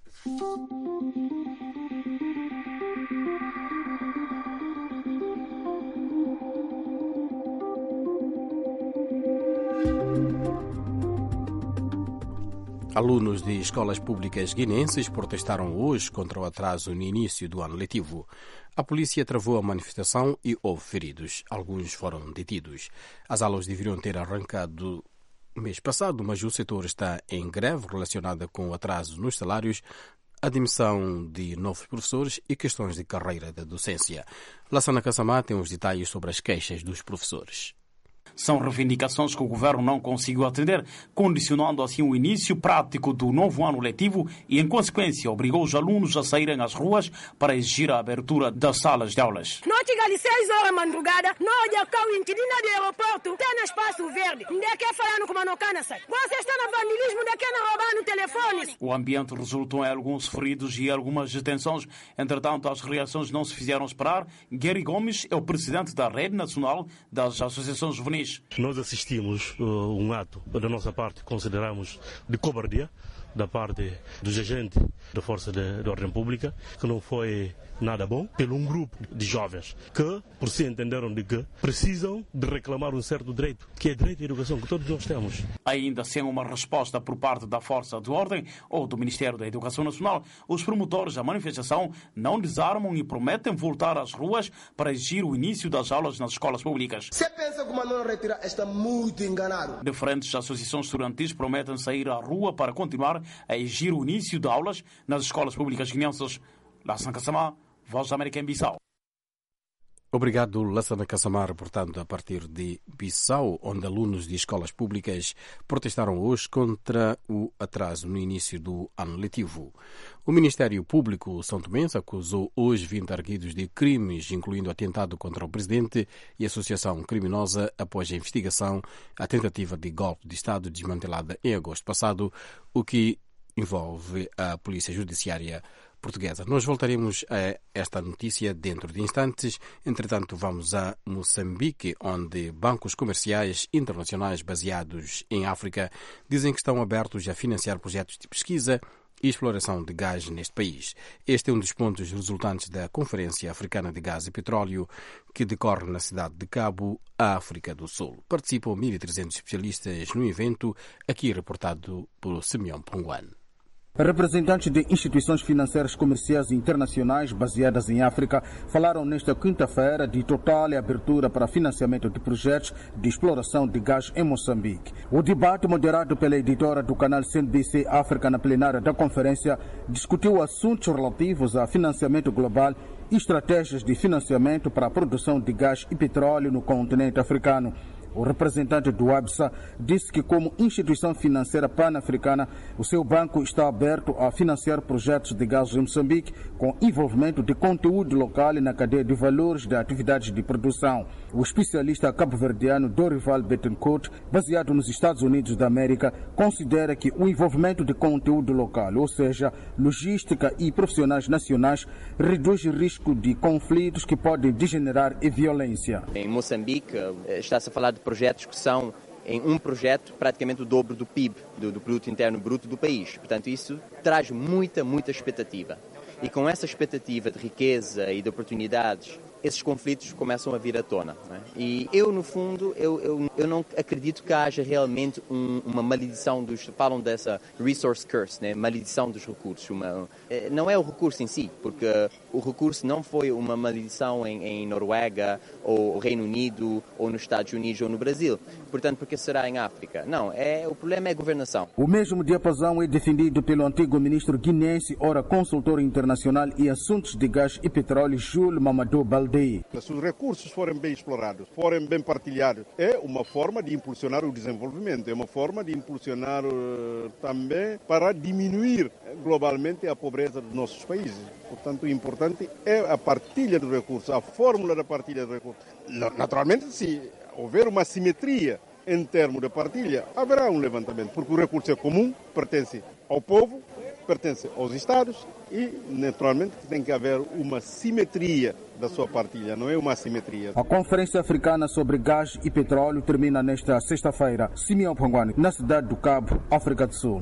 Alunos de escolas públicas guineenses protestaram hoje contra o atraso no início do ano letivo. A polícia travou a manifestação e houve feridos. Alguns foram detidos. As aulas deveriam ter arrancado mês passado, mas o setor está em greve relacionada com o atraso nos salários, a demissão de novos professores e questões de carreira da docência. Lassana Kassamá tem os detalhes sobre as queixas dos professores. São reivindicações que o governo não conseguiu atender, condicionando assim o início prático do novo ano letivo e, em consequência, obrigou os alunos a saírem às ruas para exigir a abertura das salas de aulas. Nós chegamos 6 horas da madrugada, nós já ficamos em Tidina do aeroporto, tem no espaço verde. Onde é que é falando com manocana, sai? Você está no vandalismo, onde é que é roubando telefones? O ambiente resultou em alguns feridos e algumas detenções. Entretanto, as reações não se fizeram esperar. Gary Gomes é o presidente da Rede Nacional das Associações Juvenis. Nós assistimos um ato, da nossa parte, consideramos de cobardia, da parte dos agentes da Força de Ordem Pública, que não foi nada bom, pelo um grupo de jovens que, por si, entenderam de que precisam de reclamar um certo direito, que é direito à educação, que todos nós temos. Ainda sem uma resposta por parte da Força de Ordem ou do Ministério da Educação Nacional, os promotores da manifestação não desarmam e prometem voltar às ruas para exigir o início das aulas nas escolas públicas. Você pensa que o Manuel Retira está muito enganado. Diferentes associações estudantis prometem sair à rua para continuar a exigir o início de aulas nas escolas públicas guineenses. Lassana Kassamá, Voz da América em Bissau. Obrigado, Lassana Kassamá, reportando a partir de Bissau, onde alunos de escolas públicas protestaram hoje contra o atraso no início do ano letivo. O Ministério Público São Tomense acusou hoje 20 arguidos de crimes, incluindo atentado contra o presidente e associação criminosa, após a investigação, a tentativa de golpe de Estado desmantelada em agosto passado, o que envolve a Polícia Judiciária Portuguesa. Nós voltaremos a esta notícia dentro de instantes. Entretanto, vamos a Moçambique, onde bancos comerciais internacionais baseados em África dizem que estão abertos a financiar projetos de pesquisa e exploração de gás neste país. Este é um dos pontos resultantes da Conferência Africana de Gás e Petróleo, que decorre na cidade de Cabo, África do Sul. Participam 1.300 especialistas no evento, aqui reportado por Simeão Ponguane. Representantes de instituições financeiras comerciais internacionais baseadas em África falaram nesta quinta-feira de total abertura para financiamento de projetos de exploração de gás em Moçambique. O debate, moderado pela editora do canal CNBC África na plenária da conferência, discutiu assuntos relativos a financiamento global e estratégias de financiamento para a produção de gás e petróleo no continente africano. O representante do ABSA disse que, como instituição financeira pan-africana, o seu banco está aberto a financiar projetos de gás em Moçambique com envolvimento de conteúdo local na cadeia de valores de atividades de produção. O especialista cabo-verdiano Dorival Bettencourt, baseado nos Estados Unidos da América, considera que o envolvimento de conteúdo local, ou seja, logística e profissionais nacionais, reduz o risco de conflitos que podem degenerar em violência. Em Moçambique, está-se a falar de projetos que são, em um projeto, praticamente o dobro do PIB, do Produto Interno Bruto do país. Portanto, isso traz muita expectativa. E com essa expectativa de riqueza e de oportunidades, esses conflitos começam a vir à tona. Não é? E eu, no fundo, eu não acredito que haja realmente uma maledição falam dessa resource curse, né? Maledição dos recursos. Não é o recurso em si, porque o recurso não foi uma maledição em Noruega, ou Reino Unido, ou nos Estados Unidos, ou no Brasil. Portanto, porque será em África? Não, o problema é a governação. O mesmo diapasão é defendido pelo antigo ministro guinense, ora consultor internacional em assuntos de gás e petróleo, Jules Mamadou Baldé. Se os recursos forem bem explorados, forem bem partilhados, é uma forma de impulsionar o desenvolvimento, é uma forma de impulsionar também para diminuir globalmente a pobreza dos nossos países. Portanto, o importante é a partilha dos recursos, a fórmula da partilha dos recursos. Naturalmente, se houver uma simetria em termos de partilha, haverá um levantamento, porque o recurso é comum, pertence ao povo, pertence aos Estados e, naturalmente, tem que haver uma simetria da sua partilha, não é uma assimetria. A Conferência Africana sobre Gás e Petróleo termina nesta sexta-feira. Simeão Ponguane, na cidade do Cabo, África do Sul.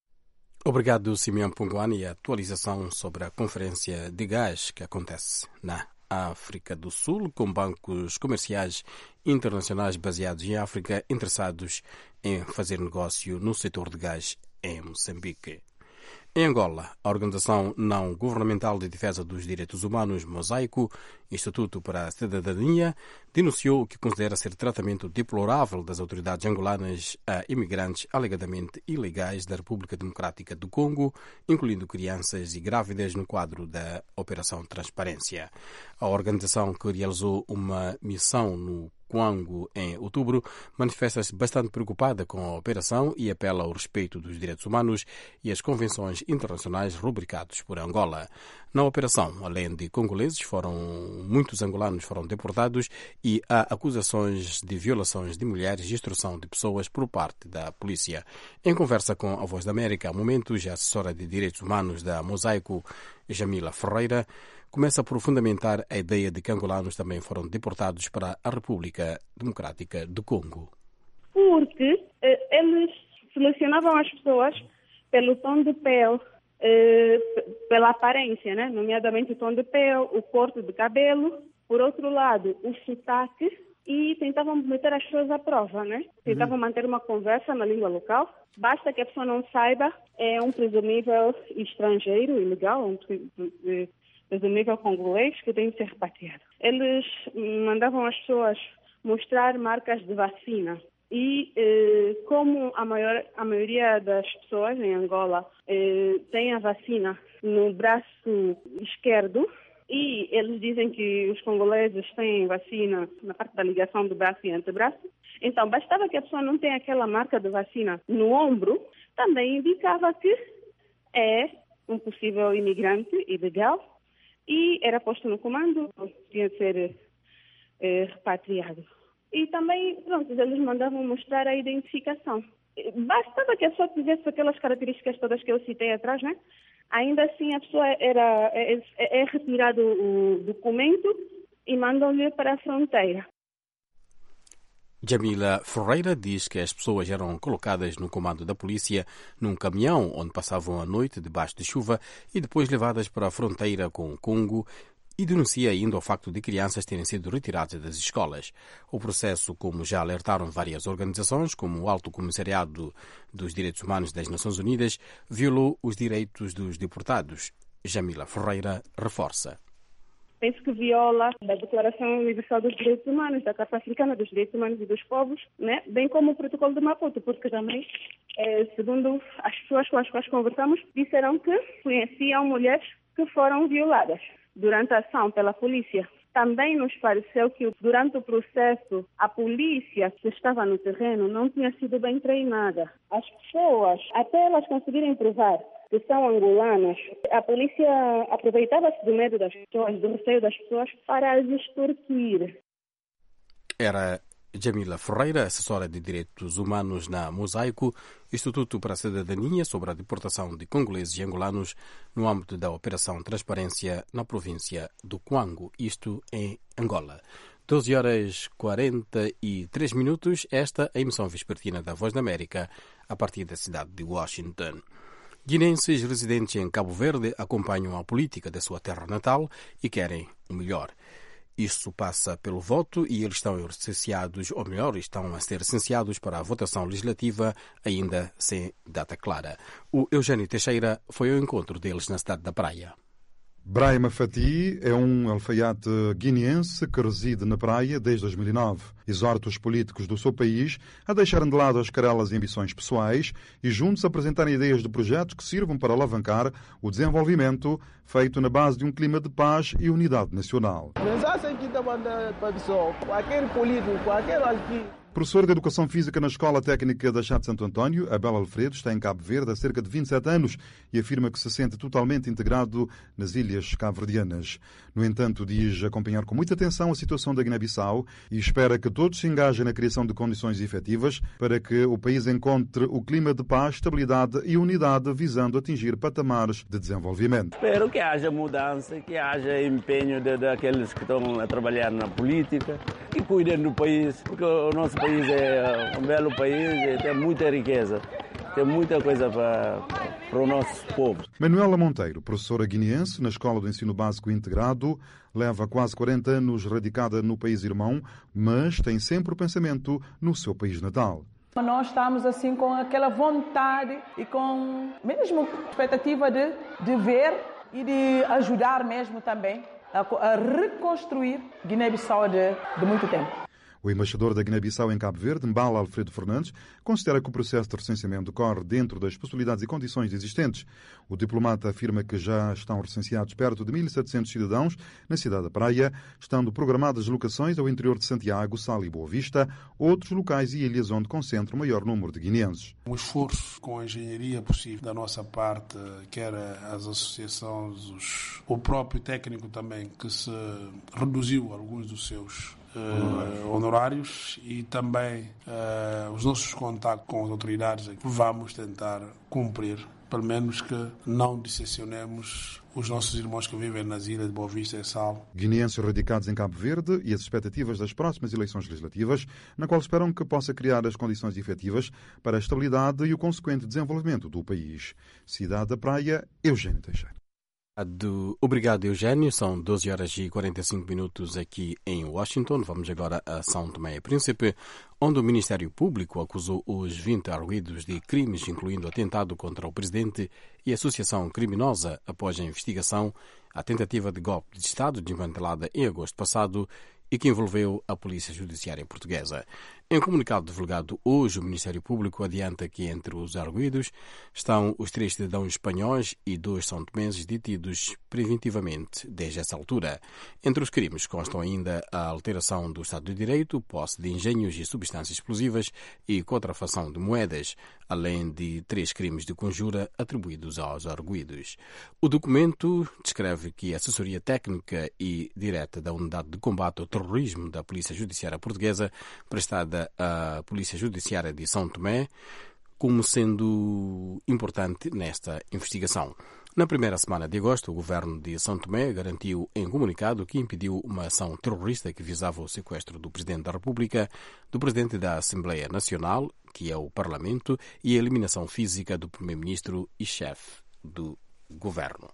Obrigado, Simeão Ponguane, e a atualização sobre a Conferência de Gás que acontece na África do Sul, com bancos comerciais internacionais baseados em África interessados em fazer negócio no setor de gás em Moçambique. Em Angola, a Organização Não Governamental de Defesa dos Direitos Humanos, Mosaico, Instituto para a Cidadania, denunciou o que considera ser tratamento deplorável das autoridades angolanas a imigrantes alegadamente ilegais da República Democrática do Congo, incluindo crianças e grávidas, no quadro da Operação Transparência. A organização, que realizou uma missão no Kwango em outubro, manifesta-se bastante preocupada com a operação e apela ao respeito dos direitos humanos e as convenções internacionais rubricadas por Angola. Na operação, além de congoleses, muitos angolanos foram deportados e há acusações de violações de mulheres e extorsão de pessoas por parte da polícia. Em conversa com a Voz da América, há momentos, a assessora de direitos humanos da Mosaico, Jamila Ferreira, começa por fundamentar a ideia de que angolanos também foram deportados para a República Democrática do Congo. Porque eles selecionavam as pessoas pelo tom de pele, pela aparência, né? Nomeadamente o tom de pele, o corte de cabelo, por outro lado, o sotaque, e tentavam meter as pessoas à prova, né? Tentavam manter uma conversa na língua local. Basta que a pessoa não saiba, é um presumível estrangeiro, ilegal, um presumível congolês que tem de ser repatriado. Eles mandavam as pessoas mostrar marcas de vacina. E como a maioria das pessoas em Angola tem a vacina no braço esquerdo, e eles dizem que os congoleses têm vacina na parte da ligação do braço e antebraço, então bastava que a pessoa não tenha aquela marca de vacina no ombro, também indicava que é um possível imigrante ilegal e era posto no comando, tinha de ser repatriado. E também, eles mandavam mostrar a identificação. Bastava que a pessoa tivesse aquelas características todas que eu citei atrás, né? Ainda assim, a pessoa é retirado o documento e mandam-lhe para a fronteira. Jamila Ferreira diz que as pessoas eram colocadas no comando da polícia num caminhão onde passavam a noite debaixo de chuva e depois levadas para a fronteira com o Congo, e denuncia ainda o facto de crianças terem sido retiradas das escolas. O processo, como já alertaram várias organizações, como o Alto Comissariado dos Direitos Humanos das Nações Unidas, violou os direitos dos deportados. Jamila Ferreira reforça. Penso que viola a Declaração Universal dos Direitos Humanos, da Carta Africana dos Direitos Humanos e dos Povos, né? Bem como o Protocolo de Maputo, porque também, segundo as pessoas com as quais conversamos, disseram que conheciam mulheres que foram violadas durante a ação pela polícia. Também nos pareceu que durante o processo a polícia que estava no terreno não tinha sido bem treinada. As pessoas, até elas conseguirem provar que são angolanas, a polícia aproveitava-se do medo das pessoas, do receio das pessoas para as extorquir. Era Jamila Ferreira, assessora de Direitos Humanos na Mosaico, Instituto para a Cidadania, sobre a deportação de congoleses e angolanos no âmbito da Operação Transparência na província do Kwango, isto em Angola. 12h43, esta é a emissão vespertina da Voz da América, a partir da cidade de Washington. Guineenses residentes em Cabo Verde acompanham a política da sua terra natal e querem o melhor. Isto passa pelo voto e eles estão licenciados, ou melhor, estão a ser licenciados para a votação legislativa, ainda sem data clara. O Eugênio Teixeira foi ao encontro deles na cidade da Praia. Brahima Fati é um alfaiate guineense que reside na Praia desde 2009. Exorta os políticos do seu país a deixarem de lado as querelas e ambições pessoais e juntos apresentarem ideias de projetos que sirvam para alavancar o desenvolvimento feito na base de um clima de paz e unidade nacional. Mensagem que está mandando para a pessoa, qualquer político, qualquer aqui. Professora de Educação Física na Escola Técnica da Chá de Santo António, Abel Alfredo está em Cabo Verde há cerca de 27 anos e afirma que se sente totalmente integrado nas ilhas cabo-verdianas. No entanto, diz acompanhar com muita atenção a situação da Guiné-Bissau e espera que todos se engajem na criação de condições efetivas para que o país encontre o clima de paz, estabilidade e unidade visando atingir patamares de desenvolvimento. Espero que haja mudança, que haja empenho daqueles que estão a trabalhar na política e cuidem do país, porque o nosso país é um belo país, tem muita riqueza, tem muita coisa para o nosso povo. Manuela Monteiro, professora guineense na Escola do Ensino Básico Integrado, leva quase 40 anos radicada no país irmão, mas tem sempre o pensamento no seu país natal. Nós estamos assim com aquela vontade e com mesmo expectativa de ver e de ajudar mesmo também a reconstruir Guiné-Bissau de muito tempo. O embaixador da Guiné-Bissau em Cabo Verde, Mbala Alfredo Fernandes, considera que o processo de recenseamento decorre dentro das possibilidades e condições existentes. O diplomata afirma que já estão recenseados perto de 1.700 cidadãos na cidade da Praia, estando programadas deslocações ao interior de Santiago, Sal e Boa Vista, outros locais e ilhas onde concentra o maior número de guineenses. Um esforço com a engenharia possível da nossa parte, quer as associações, o próprio técnico também, que se reduziu alguns dos seus honorários, e também os nossos contactos com as autoridades, vamos tentar cumprir, pelo menos que não decepcionemos os nossos irmãos que vivem nas ilhas de Boa Vista e Sal. Guineenses radicados em Cabo Verde e as expectativas das próximas eleições legislativas, na qual esperam que possa criar as condições efetivas para a estabilidade e o consequente desenvolvimento do país. Cidade da Praia, Eugênio Teixeira. Obrigado, Eugênio. São 12 horas e 45 minutos aqui em Washington. Vamos agora a São Tomé e Príncipe, onde o Ministério Público acusou os 20 arguidos de crimes, incluindo atentado contra o presidente e associação criminosa, após a investigação, a tentativa de golpe de Estado desmantelada em agosto passado e que envolveu a Polícia Judiciária Portuguesa. Em comunicado divulgado hoje, o Ministério Público adianta que entre os arguidos estão os 3 cidadãos espanhóis e 2 são-tomenses detidos preventivamente desde essa altura. Entre os crimes constam ainda a alteração do Estado de Direito, posse de engenhos e substâncias explosivas e contrafação de moedas, além de 3 crimes de conjura atribuídos aos arguidos. O documento descreve que a assessoria técnica e direta da Unidade de Combate ao Terrorismo da Polícia Judiciária Portuguesa, prestada à Polícia Judiciária de São Tomé, como sendo importante nesta investigação. Na primeira semana de agosto, o governo de São Tomé garantiu em comunicado que impediu uma ação terrorista que visava o sequestro do Presidente da República, do Presidente da Assembleia Nacional, que é o Parlamento, e a eliminação física do Primeiro-Ministro e chefe do governo.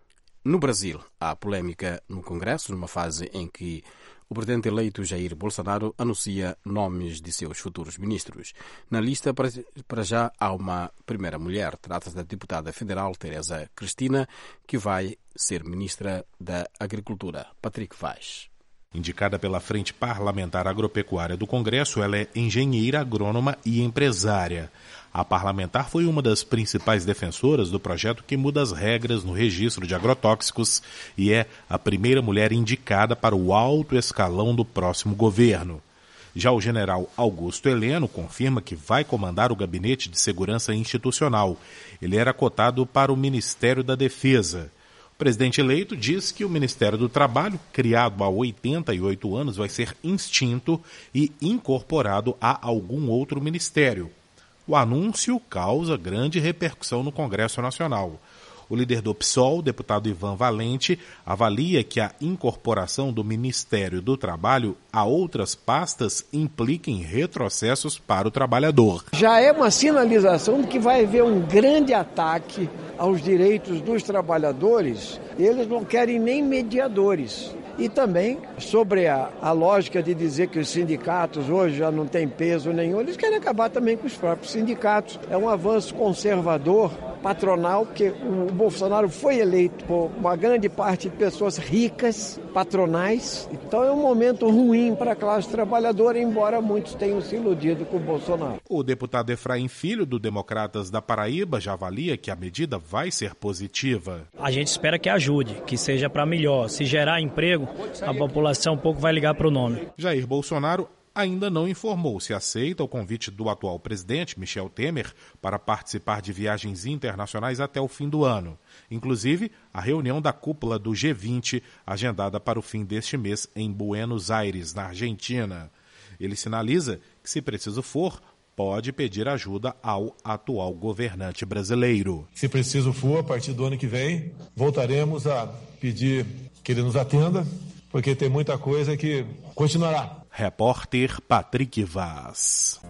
No Brasil, há polémica no Congresso, numa fase em que o presidente eleito Jair Bolsonaro anuncia nomes de seus futuros ministros. Na lista, para já, há uma primeira mulher. Trata-se da deputada federal Tereza Cristina, que vai ser ministra da Agricultura. Patrick Vaz. Indicada pela Frente Parlamentar Agropecuária do Congresso, ela é engenheira, agrônoma e empresária. A parlamentar foi uma das principais defensoras do projeto que muda as regras no registro de agrotóxicos e é a primeira mulher indicada para o alto escalão do próximo governo. Já o general Augusto Heleno confirma que vai comandar o Gabinete de Segurança Institucional. Ele era cotado para o Ministério da Defesa. O presidente eleito diz que o Ministério do Trabalho, criado há 88 anos, vai ser extinto e incorporado a algum outro ministério. O anúncio causa grande repercussão no Congresso Nacional. O líder do PSOL, deputado Ivan Valente, avalia que a incorporação do Ministério do Trabalho a outras pastas implica em retrocessos para o trabalhador. Já é uma sinalização de que vai haver um grande ataque aos direitos dos trabalhadores. Eles não querem nem mediadores. E também sobre a lógica de dizer que os sindicatos hoje já não têm peso nenhum, eles querem acabar também com os próprios sindicatos. É um avanço conservador, patronal, porque o Bolsonaro foi eleito por uma grande parte de pessoas ricas, patronais. Então é um momento ruim para a classe trabalhadora, embora muitos tenham se iludido com o Bolsonaro. O deputado Efraim Filho, do Democratas da Paraíba, já avalia que a medida vai ser positiva. A gente espera que ajude, que seja para melhor. Se gerar emprego, a população um pouco vai ligar para o nome. Jair Bolsonaro ainda não informou se aceita o convite do atual presidente, Michel Temer, para participar de viagens internacionais até o fim do ano. Inclusive, a reunião da cúpula do G20, agendada para o fim deste mês em Buenos Aires, na Argentina. Ele sinaliza que, se preciso for, pode pedir ajuda ao atual governante brasileiro. Se preciso for, a partir do ano que vem, voltaremos a pedir que ele nos atenda, porque tem muita coisa que continuará. Repórter Patrick Vaz.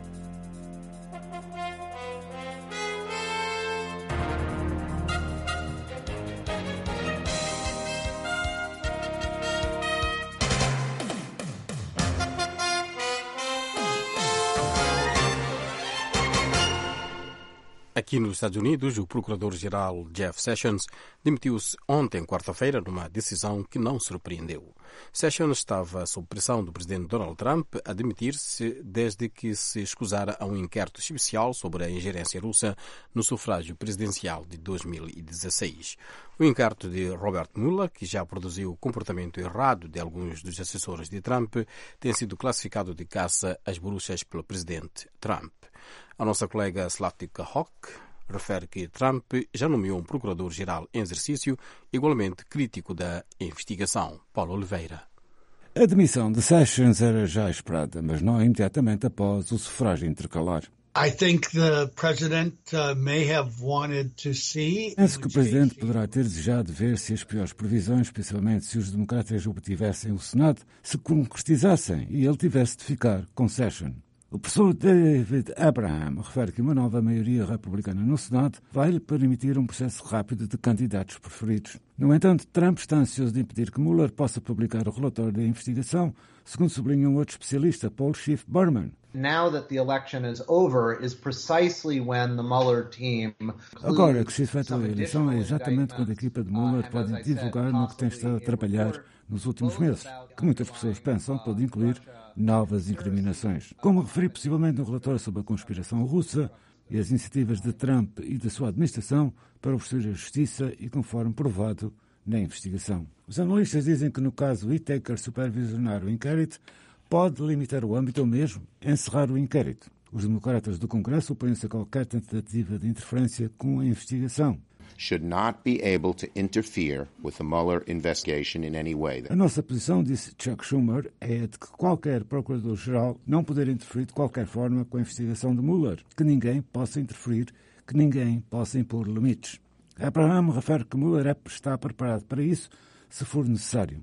Aqui nos Estados Unidos, o procurador-geral Jeff Sessions demitiu-se ontem, quarta-feira, numa decisão que não surpreendeu. Sessions estava sob pressão do presidente Donald Trump a demitir-se desde que se escusara a um inquérito especial sobre a ingerência russa no sufrágio presidencial de 2016. O inquérito de Robert Mueller, que já produziu o comportamento errado de alguns dos assessores de Trump, tem sido classificado de caça às bruxas pelo presidente Trump. A nossa colega Slatica Hawk refere que Trump já nomeou um procurador-geral em exercício igualmente crítico da investigação, Paulo Oliveira. A demissão de Sessions era já esperada, mas não imediatamente após o sufrágio intercalar. Penso que o Presidente poderá ter desejado ver se as piores previsões, especialmente se os democratas obtivessem o Senado, se concretizassem e ele tivesse de ficar com Sessions. O professor David Abraham refere que uma nova maioria republicana no Senado vai lhe permitir um processo rápido de candidatos preferidos. No entanto, Trump está ansioso de impedir que Mueller possa publicar o relatório da investigação, segundo sublinha um outro especialista, Paul Schiff Berman. Agora que se efetua a eleição é exatamente quando a equipa de Mueller pode divulgar no que tem estado a trabalhar nos últimos meses, que muitas pessoas pensam pode incluir novas incriminações. Como referi possivelmente no relatório sobre a conspiração russa e as iniciativas de Trump e da sua administração para obstruir a justiça e conforme provado na investigação. Os analistas dizem que no caso Whitaker supervisionar o inquérito pode limitar o âmbito ou mesmo encerrar o inquérito. Os democratas do Congresso opõem-se a qualquer tentativa de interferência com a investigação. A nossa posição, disse Chuck Schumer, é de que qualquer procurador-geral não poder interferir de qualquer forma com a investigação de Mueller, que ninguém possa interferir, que ninguém possa impor limites. Abraham refere que Mueller está preparado para isso, se for necessário.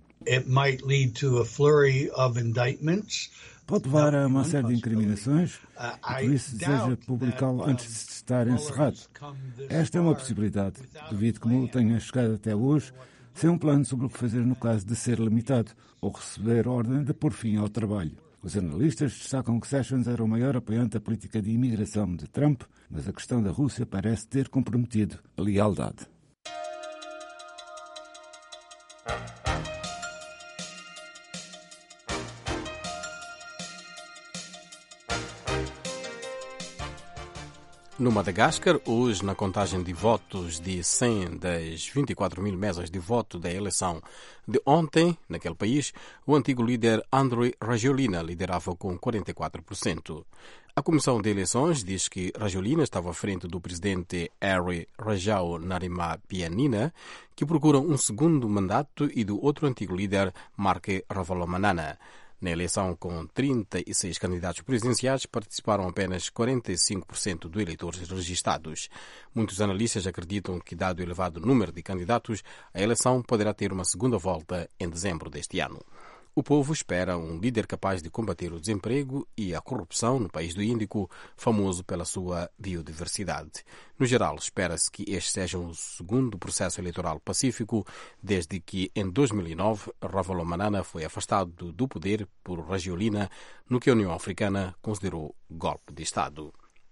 Pode levar a uma série de incriminações e por isso deseja publicá-lo antes de estar encerrado. Esta é uma possibilidade. Duvido que Mueller tenha chegado até hoje sem um plano sobre o que fazer no caso de ser limitado ou receber ordem de pôr fim ao trabalho. Os analistas destacam que Sessions era o maior apoiante da política de imigração de Trump, mas a questão da Rússia parece ter comprometido a lealdade. No Madagascar, hoje, na contagem de votos de 100 das 24 mil mesas de voto da eleição de ontem, naquele país, o antigo líder Andry Rajoelina liderava com 44%. A Comissão de Eleições diz que Rajoelina estava à frente do presidente Harry Rajaonaremapianina, que procura um segundo mandato, e do outro antigo líder, Marc Ravalomanana. Na eleição com 36 candidatos presidenciais, participaram apenas 45% dos eleitores registados. Muitos analistas acreditam que, dado o elevado número de candidatos, a eleição poderá ter uma segunda volta em dezembro deste ano. O povo espera um líder capaz de combater o desemprego e a corrupção no país do Índico, famoso pela sua biodiversidade. No geral, espera-se que este seja um segundo processo eleitoral pacífico, desde que, em 2009, Ravalomanana foi afastado do poder por Rajoelina, no que a União Africana considerou golpe de Estado.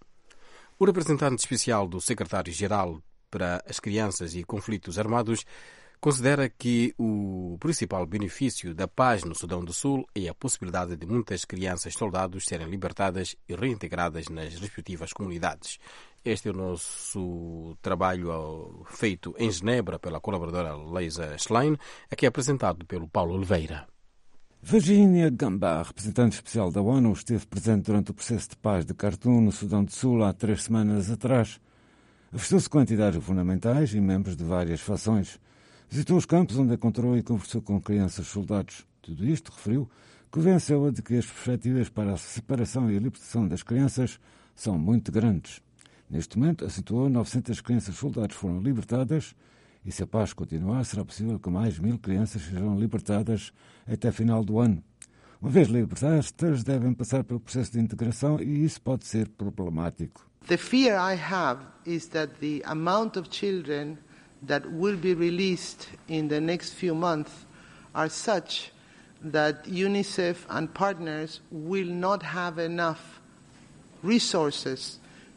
O representante especial do secretário-geral para as Crianças e Conflitos Armados considera que o principal benefício da paz no Sudão do Sul é a possibilidade de muitas crianças-soldados serem libertadas e reintegradas nas respectivas comunidades. Este é o nosso trabalho feito em Genebra pela colaboradora Leisa Schlein, aqui apresentado pelo Paulo Oliveira. Virginia Gamba, representante especial da ONU, esteve presente durante o processo de paz de Khartoum, no Sudão do Sul, há 3 semanas atrás. Afastou-se com entidades governamentais e membros de várias fações. Visitou os campos onde encontrou e conversou com crianças-soldados. Tudo isto, referiu, convenceu-a de que as perspectivas para a separação e a libertação das crianças são muito grandes. Neste momento, acentuou, 900 crianças-soldados foram libertadas e, se a paz continuar, será possível que mais 1000 crianças sejam libertadas até final do ano. Uma vez libertadas, devem passar pelo processo de integração e isso pode ser problemático. The fear I have is that the amount of children that will be released in the next few months are such that UNICEF and partners will not have enough resources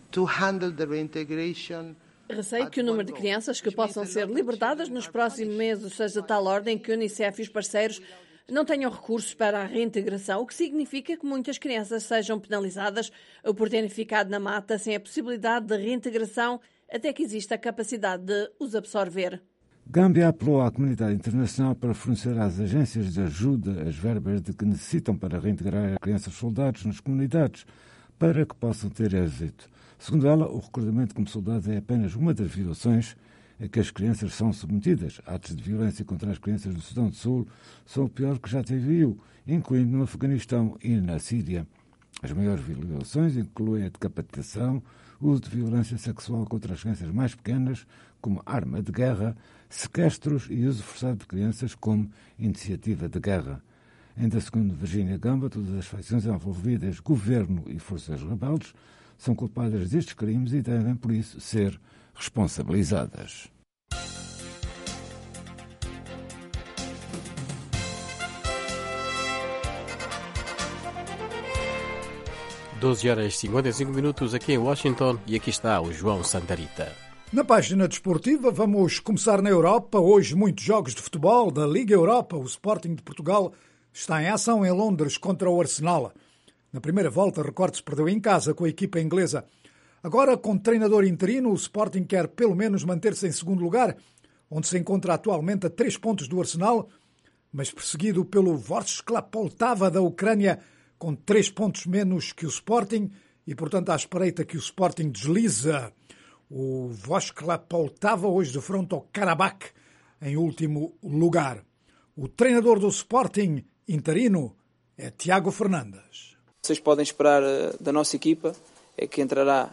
to handle the reintegration. Receio que o número de crianças que possam ser libertadas nos próximos meses seja de tal ordem que a Unicef e os parceiros não tenham recursos para a reintegração, o que significa que muitas crianças sejam penalizadas por terem ficado na mata sem a possibilidade de reintegração até que exista a capacidade de os absorver. Gâmbia apelou à comunidade internacional para fornecer às agências de ajuda as verbas de que necessitam para reintegrar crianças soldados nas comunidades, para que possam ter êxito. Segundo ela, o recrutamento como soldados é apenas uma das violações a que as crianças são submetidas. Atos de violência contra as crianças do Sudão do Sul são o pior que já se viu, incluindo no Afeganistão e na Síria. As maiores violações incluem a decapitação, o uso de violência sexual contra as crianças mais pequenas como arma de guerra, sequestros e uso forçado de crianças como iniciativa de guerra. Ainda segundo Virginia Gamba, todas as facções envolvidas, governo e forças rebeldes, são culpadas destes crimes e devem, por isso, ser responsabilizadas. Doze horas e 55 minutos aqui em Washington e aqui está o João Santarita. Na página desportiva vamos começar na Europa. Hoje muitos jogos de futebol da Liga Europa. O Sporting de Portugal está em ação em Londres contra o Arsenal. Na primeira volta, recorde-se, perdeu em casa com a equipa inglesa. Agora, com treinador interino, o Sporting quer pelo menos manter-se em segundo lugar, onde se encontra atualmente a 3 pontos do Arsenal, mas perseguido pelo Ворскла Полтава da Ucrânia, com 3 pontos menos que o Sporting, e portanto à espreita que o Sporting desliza. O Ворскла Полтава hoje defronta ao Karabakh em último lugar. O treinador do Sporting interino é Tiago Fernandes. Vocês podem esperar da nossa equipa é que entrará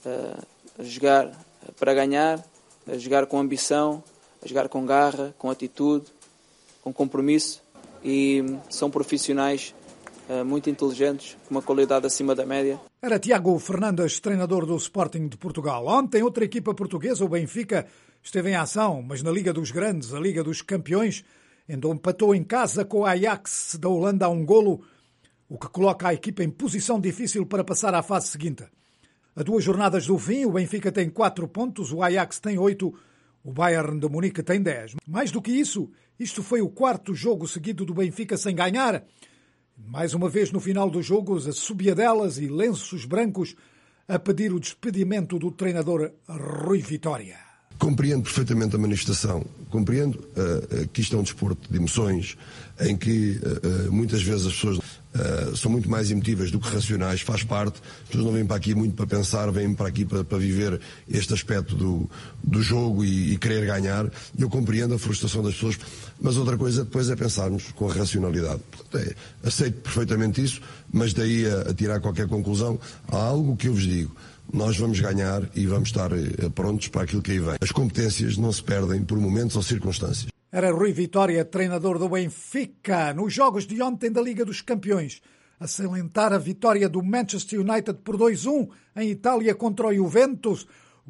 a jogar para ganhar, a jogar com ambição, a jogar com garra, com atitude, com compromisso, e são profissionais muito inteligentes, com uma qualidade acima da média. Era Tiago Fernandes, treinador do Sporting de Portugal. Ontem outra equipa portuguesa, o Benfica, esteve em ação, mas na Liga dos Grandes, a Liga dos Campeões, então empatou em casa com o Ajax da Holanda a 1-0, o que coloca a equipa em posição difícil para passar à fase seguinte. A 2 jornadas do fim, o Benfica tem 4 pontos, o Ajax tem 8, o Bayern de Munique tem 10. Mais do que isso, isto foi o 4º jogo seguido do Benfica sem ganhar. Mais uma vez no final dos jogos, assobiadelas e lenços brancos a pedir o despedimento do treinador Rui Vitória. Compreendo perfeitamente a manifestação, compreendo que isto é um desporto de emoções, em que muitas vezes as pessoas são muito mais emotivas do que racionais, faz parte, as pessoas não vêm para aqui muito para pensar, vêm para aqui para viver este aspecto do jogo e querer ganhar. Eu compreendo a frustração das pessoas, mas outra coisa depois é pensarmos com a racionalidade. Portanto, aceito perfeitamente isso, mas daí a tirar qualquer conclusão, há algo que eu vos digo. Nós vamos ganhar e vamos estar prontos para aquilo que aí vem. As competências não se perdem por momentos ou circunstâncias. Era Rui Vitória, treinador do Benfica, nos jogos de ontem da Liga dos Campeões, a salientar a vitória do Manchester United por 2-1 em Itália contra o Juventus.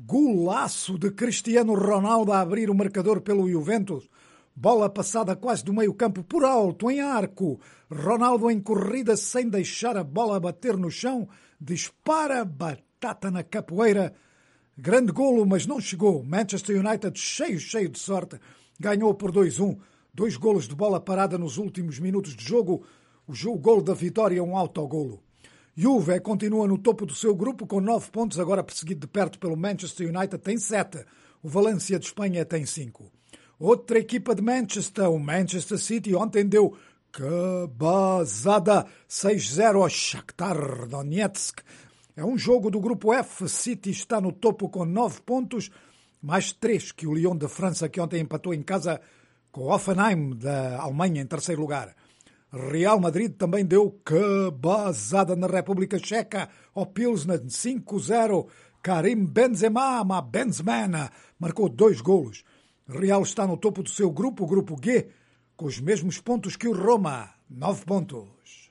Golaço de Cristiano Ronaldo a abrir o marcador pelo Juventus. Bola passada quase do meio-campo por alto, em arco. Ronaldo em corrida sem deixar a bola bater no chão. Dispara, batata na capoeira. Grande golo, mas não chegou. Manchester United cheio de sorte. Ganhou por 2-1. 2 golos de bola parada nos últimos minutos de jogo. O golo da vitória é um autogolo. Juve continua no topo do seu grupo com 9 pontos, agora perseguido de perto pelo Manchester United, tem 7. O Valência de Espanha tem 5. Outra equipa de Manchester, o Manchester City, ontem deu cabazada 6-0 ao Shakhtar Donetsk. É um jogo do grupo F. City está no topo com 9 pontos, mais 3 que o Lyon de França, que ontem empatou em casa com o Hoffenheim da Alemanha em terceiro lugar. Real Madrid também deu cabazada na República Checa ao Pilsner 5-0. Karim Benzema marcou 2 golos. Real está no topo do seu grupo, o grupo G, com os mesmos pontos que o Roma, 9 pontos.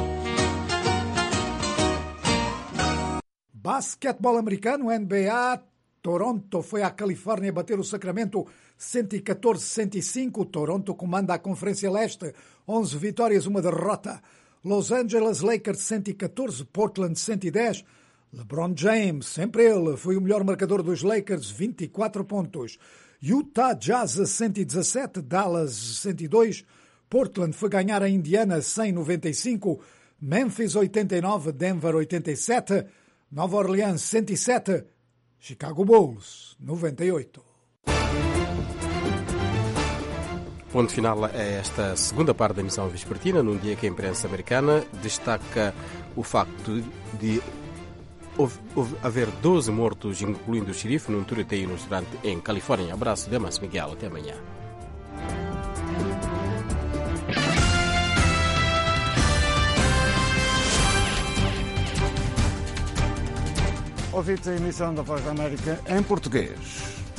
Basquetebol americano, NBA, Toronto foi à Califórnia bater o Sacramento 114-105. Toronto comanda a Conferência Leste, 11 vitórias, 1 derrota. Los Angeles Lakers 114, Portland 110. LeBron James, sempre ele, foi o melhor marcador dos Lakers, 24 pontos. Utah Jazz a 117, Dallas 102, Portland foi ganhar a Indiana 195, Memphis 89, Denver 87, Nova Orleans 107, Chicago Bulls 98. Ponto final a esta segunda parte da emissão vespertina, num dia que a imprensa americana destaca o facto de haver 12 mortos, incluindo o xerife, num tiroteio no restaurante em Califórnia. Abraço, Demas Miguel, até amanhã. Ouvinte a emissão da Voz da América em português.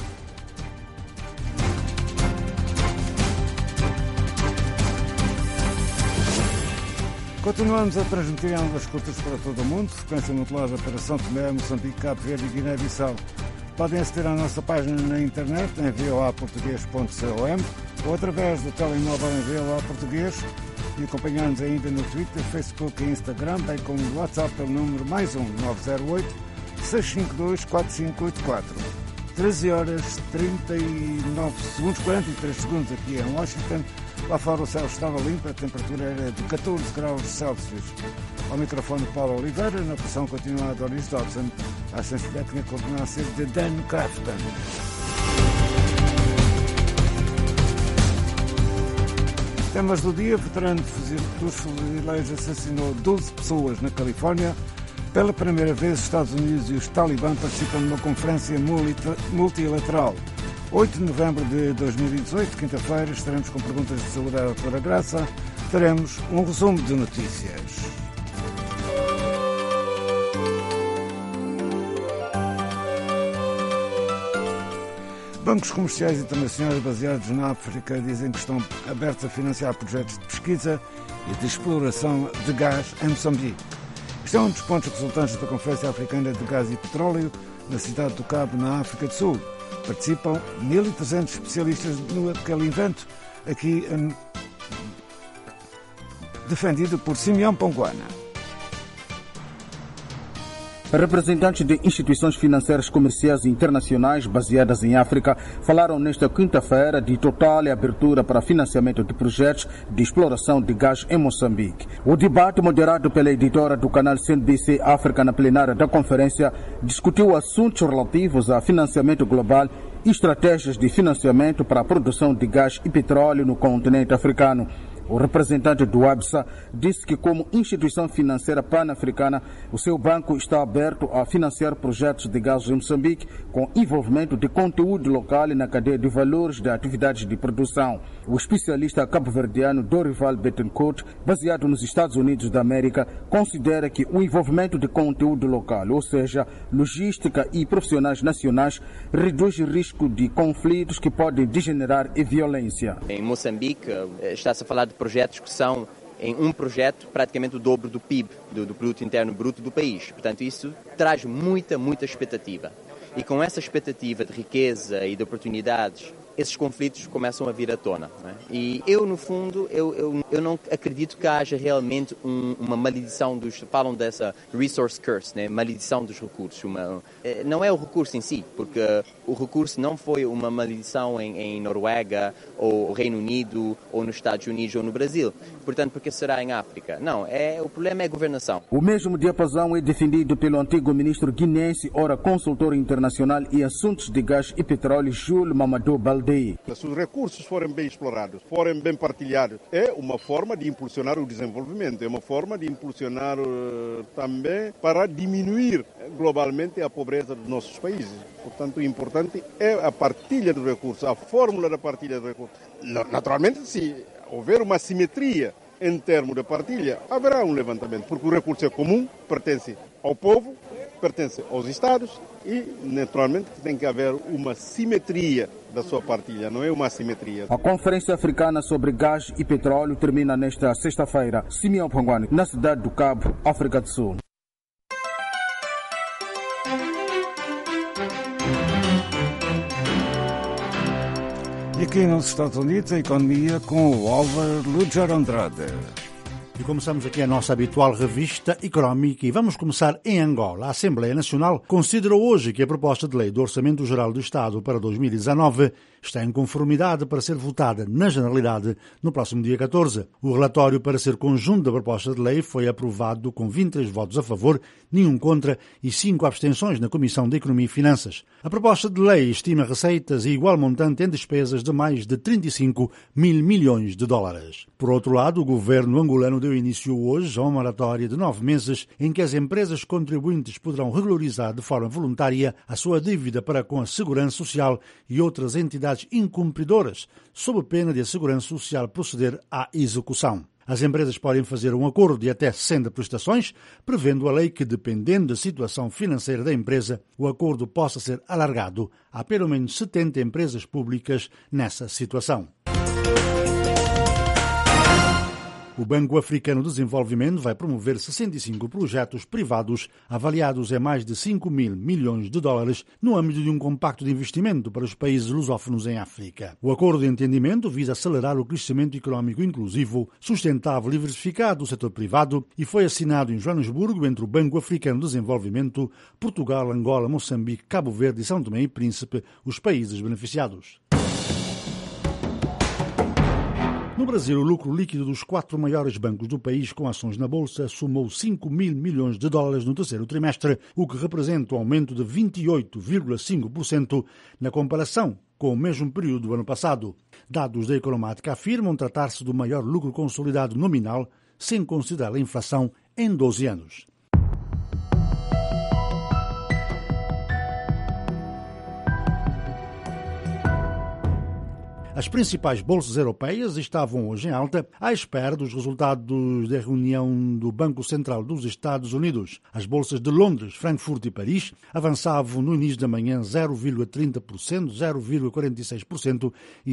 Continuamos a transmitir em ondas curtas para todo o mundo, frequência modulada para São Tomé, Moçambique, Cabo Verde e Guiné-Bissau. Podem aceder à nossa página na internet em voaportugues.com ou através do telemóvel em VOA Português e acompanhar-nos ainda no Twitter, Facebook e Instagram, bem como no WhatsApp pelo número +1 908 652 4584. 13 horas 39 segundos, 43 segundos aqui em Washington. Lá fora o céu estava limpo, a temperatura era de 14 graus Celsius. Ao microfone Paulo Oliveira, na pressão continua a Doris Dodson, a assistência técnica continua a ser de Dan Crafton. Temas do dia: veterano de fuzil dos fuzileiros assassinou 12 pessoas na Califórnia. Pela primeira vez, os Estados Unidos e os Talibã participam numa conferência multilateral. 8 de novembro de 2018, quinta-feira, estaremos com perguntas de saúde à doutora Graça. Teremos um resumo de notícias. Bancos comerciais internacionais baseados na África dizem que estão abertos a financiar projetos de pesquisa e de exploração de gás em Moçambique. Este é um dos pontos resultantes da Conferência Africana de Gás e Petróleo na cidade do Cabo, na África do Sul. Participam 1.300 especialistas naquele evento, aqui defendido por Simeão Ponguana. Representantes de instituições financeiras comerciais e internacionais baseadas em África falaram nesta quinta-feira de total abertura para financiamento de projetos de exploração de gás em Moçambique. O debate, moderado pela editora do canal CNBC África na plenária da conferência, discutiu assuntos relativos a financiamento global e estratégias de financiamento para a produção de gás e petróleo no continente africano. O representante do ABSA disse que, como instituição financeira pan-africana, o seu banco está aberto a financiar projetos de gás em Moçambique com envolvimento de conteúdo local na cadeia de valores de atividades de produção. O especialista cabo-verdiano Dorival Bettencourt, baseado nos Estados Unidos da América, considera que o envolvimento de conteúdo local, ou seja, logística e profissionais nacionais, reduz o risco de conflitos que podem degenerar em violência. Em Moçambique, está-se a falar de projetos que são, em um projeto, praticamente o dobro do PIB, do Produto Interno Bruto do país. Portanto, isso traz muita expectativa. E com essa expectativa de riqueza e de oportunidades, esses conflitos começam a vir à tona. Não é? E eu, no fundo, eu não acredito que haja realmente uma maledição falam dessa resource curse, né? Maledição dos recursos. Não é o recurso em si, porque o recurso não foi uma maledição em Noruega, ou Reino Unido, ou nos Estados Unidos, ou no Brasil. Portanto, porque será em África? Não, o problema é a governação. O mesmo diapasão é defendido pelo antigo ministro guinense, ora consultor internacional em assuntos de gás e petróleo, Jules Mamadou Baldé. Se os recursos forem bem explorados, forem bem partilhados, é uma forma de impulsionar o desenvolvimento, é uma forma de impulsionar também para diminuir globalmente a pobreza dos nossos países. Portanto, o importante é a partilha dos recursos, a fórmula da partilha dos recursos. Naturalmente, se houver uma simetria em termos de partilha, haverá um levantamento, porque o recurso é comum, pertence ao povo, pertence aos Estados e, naturalmente, tem que haver uma simetria da sua partilha, não é uma assimetria. A Conferência Africana sobre Gás e Petróleo termina nesta sexta-feira. Simeão Ponguani, na cidade do Cabo, África do Sul. E aqui nos Estados Unidos, a economia com o Álvaro Lujar Andrade. E começamos aqui a nossa habitual revista económica e vamos começar em Angola. A Assembleia Nacional considerou hoje que a proposta de lei do Orçamento Geral do Estado para 2019 está em conformidade para ser votada na Generalidade no próximo dia 14. O relatório para ser conjunto da proposta de lei foi aprovado com 23 votos a favor, nenhum contra e 5 abstenções na Comissão de Economia e Finanças. A proposta de lei estima receitas e igual montante em despesas de mais de 35 mil milhões de dólares. Por outro lado, o governo angolano deu início hoje a uma moratória de 9 meses em que as empresas contribuintes poderão regularizar de forma voluntária a sua dívida para com a Segurança Social e outras entidades incumpridoras, sob pena de a Segurança Social proceder à execução. As empresas podem fazer um acordo de até 60 prestações, prevendo a lei que, dependendo da situação financeira da empresa, o acordo possa ser alargado a pelo menos 70 empresas públicas nessa situação. O Banco Africano de Desenvolvimento vai promover 65 projetos privados avaliados em mais de 5 mil milhões de dólares no âmbito de um compacto de investimento para os países lusófonos em África. O acordo de entendimento visa acelerar o crescimento económico inclusivo, sustentável e diversificado do setor privado e foi assinado em Joanesburgo entre o Banco Africano de Desenvolvimento, Portugal, Angola, Moçambique, Cabo Verde e São Tomé e Príncipe, os países beneficiados. No Brasil, o lucro líquido dos 4 maiores bancos do país com ações na Bolsa somou 5 mil milhões de dólares no terceiro trimestre, o que representa um aumento de 28,5% na comparação com o mesmo período do ano passado. Dados da Economática afirmam tratar-se do maior lucro consolidado nominal, sem considerar a inflação, em 12 anos. As principais bolsas europeias estavam hoje em alta à espera dos resultados da reunião do Banco Central dos Estados Unidos. As bolsas de Londres, Frankfurt e Paris avançavam no início da manhã 0,30%, 0,46% e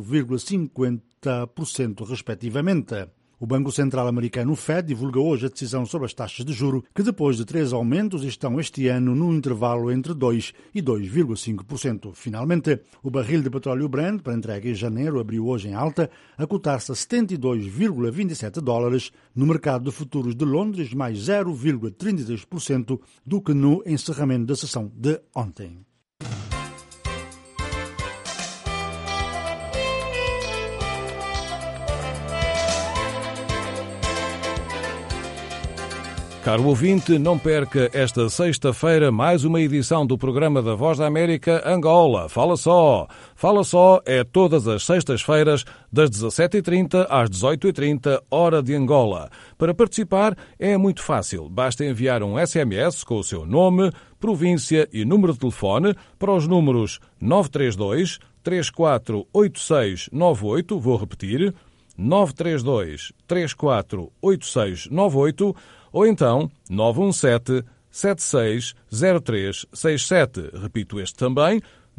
0,50% respectivamente. O Banco Central americano Fed divulga hoje a decisão sobre as taxas de juros, que depois de 3 aumentos estão este ano num intervalo entre 2% e 2,5%. Finalmente, o barril de petróleo Brent, para entrega em janeiro, abriu hoje em alta, a cotar-se a 72,27 dólares no mercado de futuros de Londres, mais 0,33% do que no encerramento da sessão de ontem. Caro ouvinte, não perca esta sexta-feira mais uma edição do programa da Voz da América Angola. Fala Só! Fala Só é todas as sextas-feiras, das 17h30 às 18h30, hora de Angola. Para participar é muito fácil. Basta enviar um SMS com o seu nome, província e número de telefone para os números 932 348698, vou repetir, 932 348698, ou então 917-760367. Repito este também,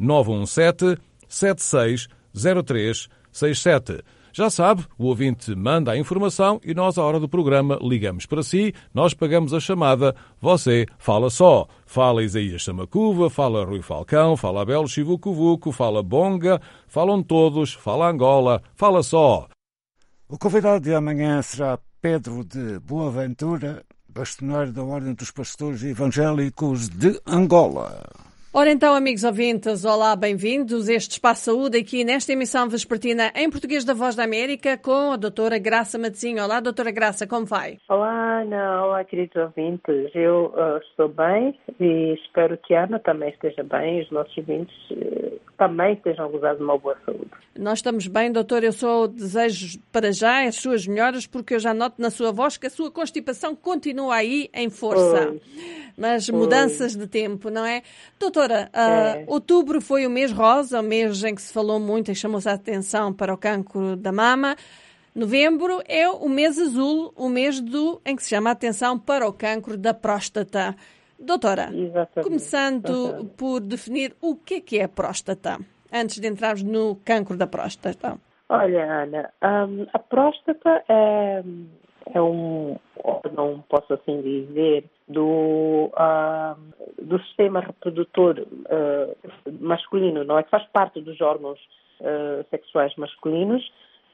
917-760367. Já sabe, o ouvinte manda a informação e nós, à hora do programa, ligamos para si, nós pagamos a chamada, você fala só. Fala Isaías Samacuva, fala Rui Falcão, fala Abel Chivucuvuco, fala Bonga, falam todos, fala Angola, fala só. O convidado de amanhã será Pedro de Boaventura, bastonário da Ordem dos Pastores Evangélicos de Angola. Ora então, amigos ouvintes, olá, bem-vindos. Este Espaço Saúde aqui nesta emissão vespertina em português da Voz da América com a doutora Graça Matezinho. Olá, doutora Graça, como vai? Olá, Ana. Olá, queridos ouvintes. Eu estou bem e espero que a Ana também esteja bem e os nossos ouvintes também estejam gozados de uma boa saúde. Nós estamos bem, doutor. Eu só desejo para já as suas melhoras, porque eu já noto na sua voz que a sua constipação continua aí em força. Mas mudanças de tempo, não é? Doutora, outubro foi o mês rosa, o mês em que se falou muito e chamou-se a atenção para o cancro da mama. Novembro é o mês azul, o mês em que se chama a atenção para o cancro da próstata. Doutora, começando por definir o que é a próstata, antes de entrarmos no cancro da próstata. Olha, Ana, a próstata é um órgão, posso assim dizer, do sistema reprodutor masculino, não é? Que faz parte dos órgãos sexuais masculinos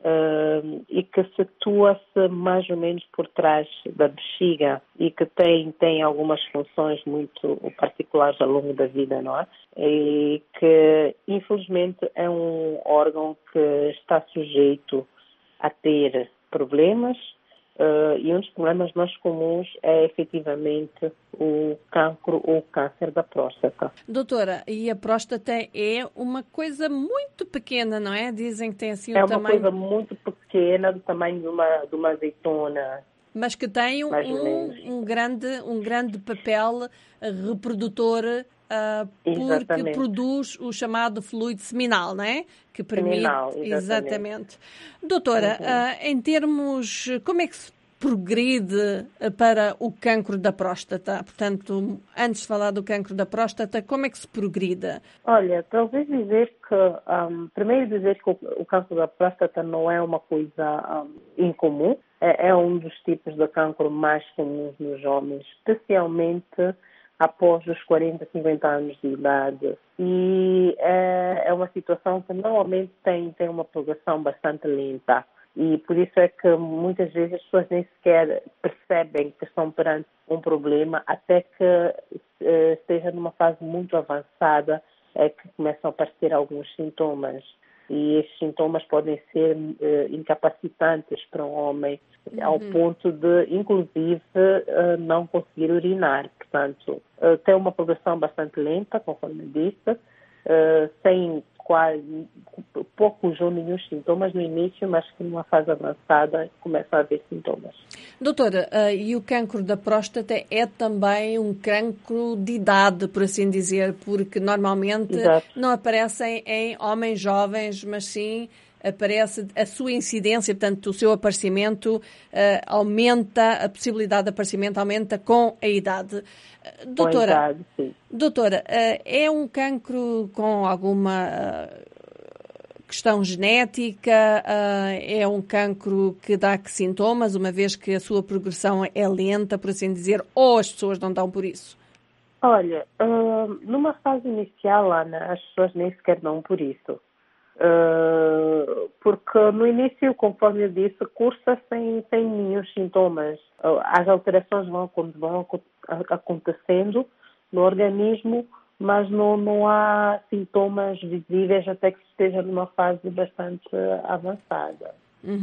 e que situa-se mais ou menos por trás da bexiga e que tem algumas funções muito particulares ao longo da vida, não é? E que, infelizmente, é um órgão que está sujeito a ter problemas, e um dos problemas mais comuns é efetivamente o cancro ou o câncer da próstata. Doutora, e a próstata é uma coisa muito pequena, não é? Dizem que tem assim o tamanho... É uma coisa muito pequena, do tamanho de uma azeitona. Mas que tem um grande papel reprodutor, porque produz o chamado fluido seminal, não é? Que permite... Seminal, exatamente. Doutora, em termos... Como é que se progride para o cancro da próstata? Portanto, antes de falar do cancro da próstata, como é que se progride? Olha, talvez dizer que... primeiro dizer que o cancro da próstata não é uma coisa incomum. É um dos tipos de cancro mais comuns nos homens, especialmente após os 40, 50 anos de idade. E é uma situação que normalmente tem uma progressão bastante lenta. E por isso é que muitas vezes as pessoas nem sequer percebem que estão perante um problema até que esteja numa fase muito avançada, que começam a aparecer alguns sintomas. E esses sintomas podem ser incapacitantes para um homem, ao ponto de, inclusive, não conseguir urinar. Portanto, tem uma progressão bastante lenta, conforme disse, sem poucos ou nenhum sintomas no início, mas que numa fase avançada começa a haver sintomas. Doutora, e o cancro da próstata é também um cancro de idade, por assim dizer, porque normalmente não aparecem em homens jovens, mas sim aparece a sua incidência, portanto, o seu aparecimento aumenta, a possibilidade de aparecimento aumenta com a idade. Doutora, com a idade, sim. Doutora, é um cancro com alguma questão genética? É um cancro que dá que sintomas, uma vez que a sua progressão é lenta, por assim dizer, ou as pessoas não dão por isso? Olha, numa fase inicial, Ana, as pessoas nem sequer dão por isso. Porque no início, conforme eu disse, cursa sem nenhum sintomas. As alterações vão acontecendo no organismo, mas não há sintomas visíveis até que esteja numa fase bastante avançada.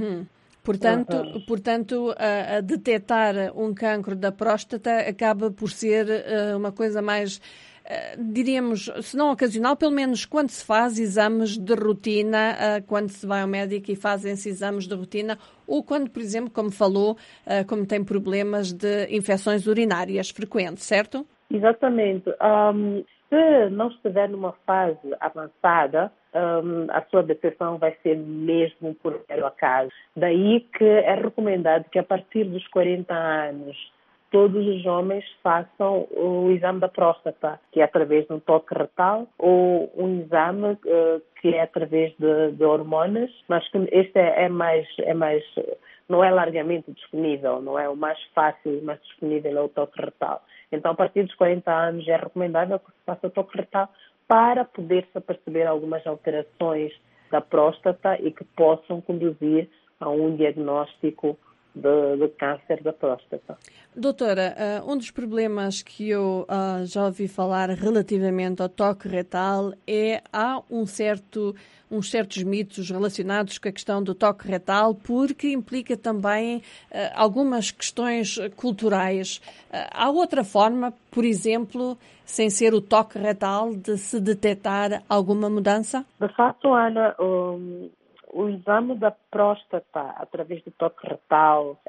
Portanto, a detectar um cancro da próstata acaba por ser uma coisa mais, diríamos, se não ocasional, pelo menos quando se faz exames de rotina, quando se vai ao médico e fazem-se exames de rotina, ou quando, por exemplo, como falou, como tem problemas de infecções urinárias frequentes, certo? Exatamente. Se não estiver numa fase avançada, a sua detecção vai ser mesmo por mero acaso. Daí que é recomendado que a partir dos 40 anos todos os homens façam o exame da próstata, que é através de um toque retal, ou um exame que é através de hormonas, mas que este é mais, não é largamente disponível, não é o mais fácil, mas disponível é o toque retal. Então, a partir dos 40 anos é recomendável que se faça o toque retal para poder-se perceber algumas alterações da próstata e que possam conduzir a um diagnóstico de câncer da próstata. Doutora, um dos problemas que eu já ouvi falar relativamente ao toque retal há uns certos mitos relacionados com a questão do toque retal, porque implica também algumas questões culturais. Há outra forma, por exemplo, sem ser o toque retal, de se detectar alguma mudança? De facto, Ana, o exame da próstata através do toque retal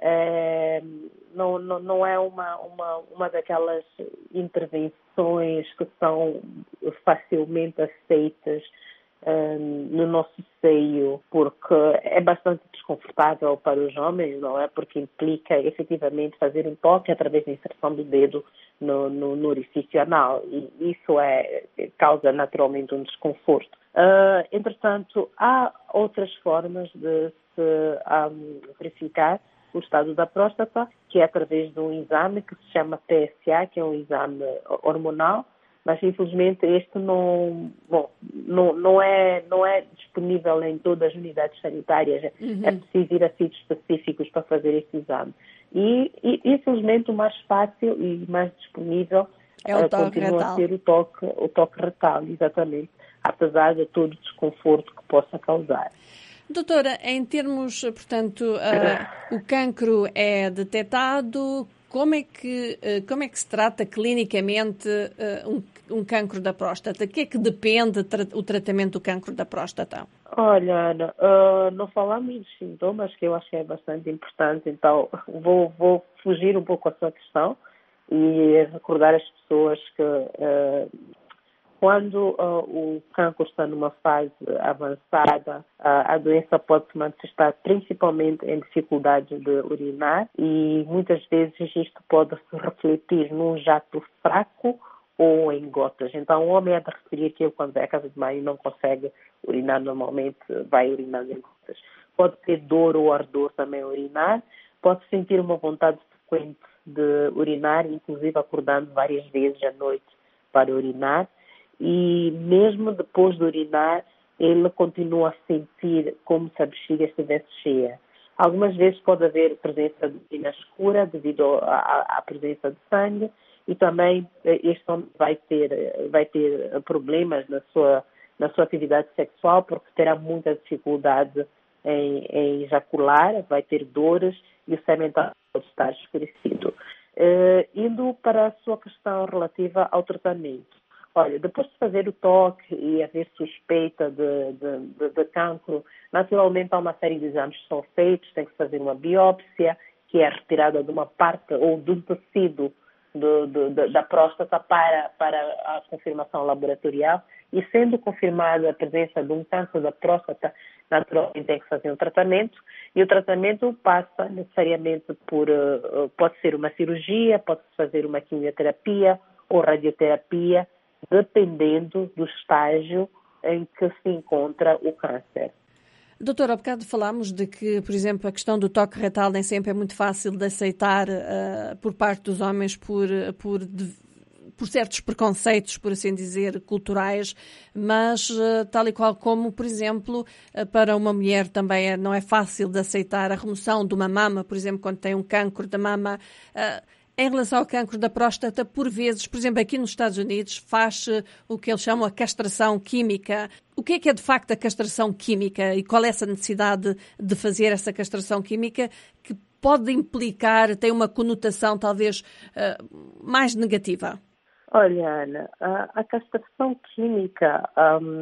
não é uma daquelas intervenções que são facilmente aceitas no nosso seio, porque é bastante desconfortável para os homens, não é? Porque implica efetivamente fazer um toque através da inserção do dedo no orifício anal, e isso causa naturalmente um desconforto. Entretanto, há outras formas de se verificar o estado da próstata, que é através de um exame que se chama PSA, que é um exame hormonal, mas infelizmente este não é disponível em todas as unidades sanitárias. É preciso ir a sítios específicos para fazer este exame. E infelizmente o mais fácil e mais disponível continua a ser o toque retal, exatamente, apesar de todo o desconforto que possa causar. Doutora, em termos, portanto, o cancro é detectado, como é que se trata clinicamente um cancro da próstata? De que é que depende o tratamento do cancro da próstata? Olha, Ana, não falamos dos sintomas, que eu acho que é bastante importante, então vou fugir um pouco à sua questão e recordar as pessoas que quando o cancro está numa fase avançada, a doença pode se manifestar principalmente em dificuldade de urinar e muitas vezes isto pode se refletir num jato fraco ou em gotas. Então, o homem é de referir que quando é a casa de banho não consegue urinar normalmente, vai urinando em gotas. Pode ter dor ou ardor também ao urinar, pode sentir uma vontade frequente de urinar, inclusive acordando várias vezes à noite para urinar. E mesmo depois de urinar, ele continua a sentir como se a bexiga estivesse cheia. Algumas vezes pode haver presença de urina escura devido à presença de sangue e também este homem vai ter problemas na sua atividade sexual porque terá muita dificuldade em ejacular, vai ter dores e o sêmen pode estar escurecido. Indo para a sua questão relativa ao tratamento. Olha, depois de fazer o toque e haver suspeita de cancro, naturalmente há uma série de exames que são feitos, tem que fazer uma biópsia, que é retirada de uma parte ou de um tecido da próstata para a confirmação laboratorial e sendo confirmada a presença de um câncer da próstata, naturalmente tem que fazer um tratamento e o tratamento passa necessariamente pode ser uma cirurgia, pode-se fazer uma quimioterapia ou radioterapia, dependendo do estágio em que se encontra o câncer. Doutora, há bocado falámos de que, por exemplo, a questão do toque retal nem sempre é muito fácil de aceitar por parte dos homens por certos preconceitos, por assim dizer, culturais, mas tal e qual como, por exemplo, para uma mulher também não é fácil de aceitar a remoção de uma mama, por exemplo, quando tem um cancro da mama. Em relação ao cancro da próstata, por vezes, por exemplo, aqui nos Estados Unidos, faz o que eles chamam a castração química. O que é de facto a castração química e qual é essa necessidade de fazer essa castração química que pode implicar, tem uma conotação talvez mais negativa? Olha, Ana, a castração química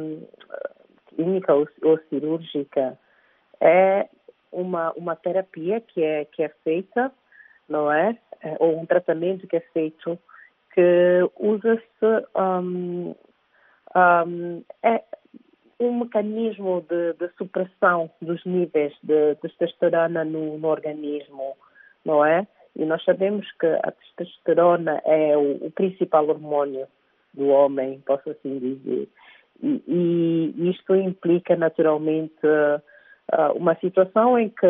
ou cirúrgica é uma terapia que é feita, não é? Ou um tratamento que é feito que usa-se é um mecanismo de supressão dos níveis de testosterona no organismo, não é? E nós sabemos que a testosterona é o principal hormônio do homem, posso assim dizer. E isto implica naturalmente uma situação em que,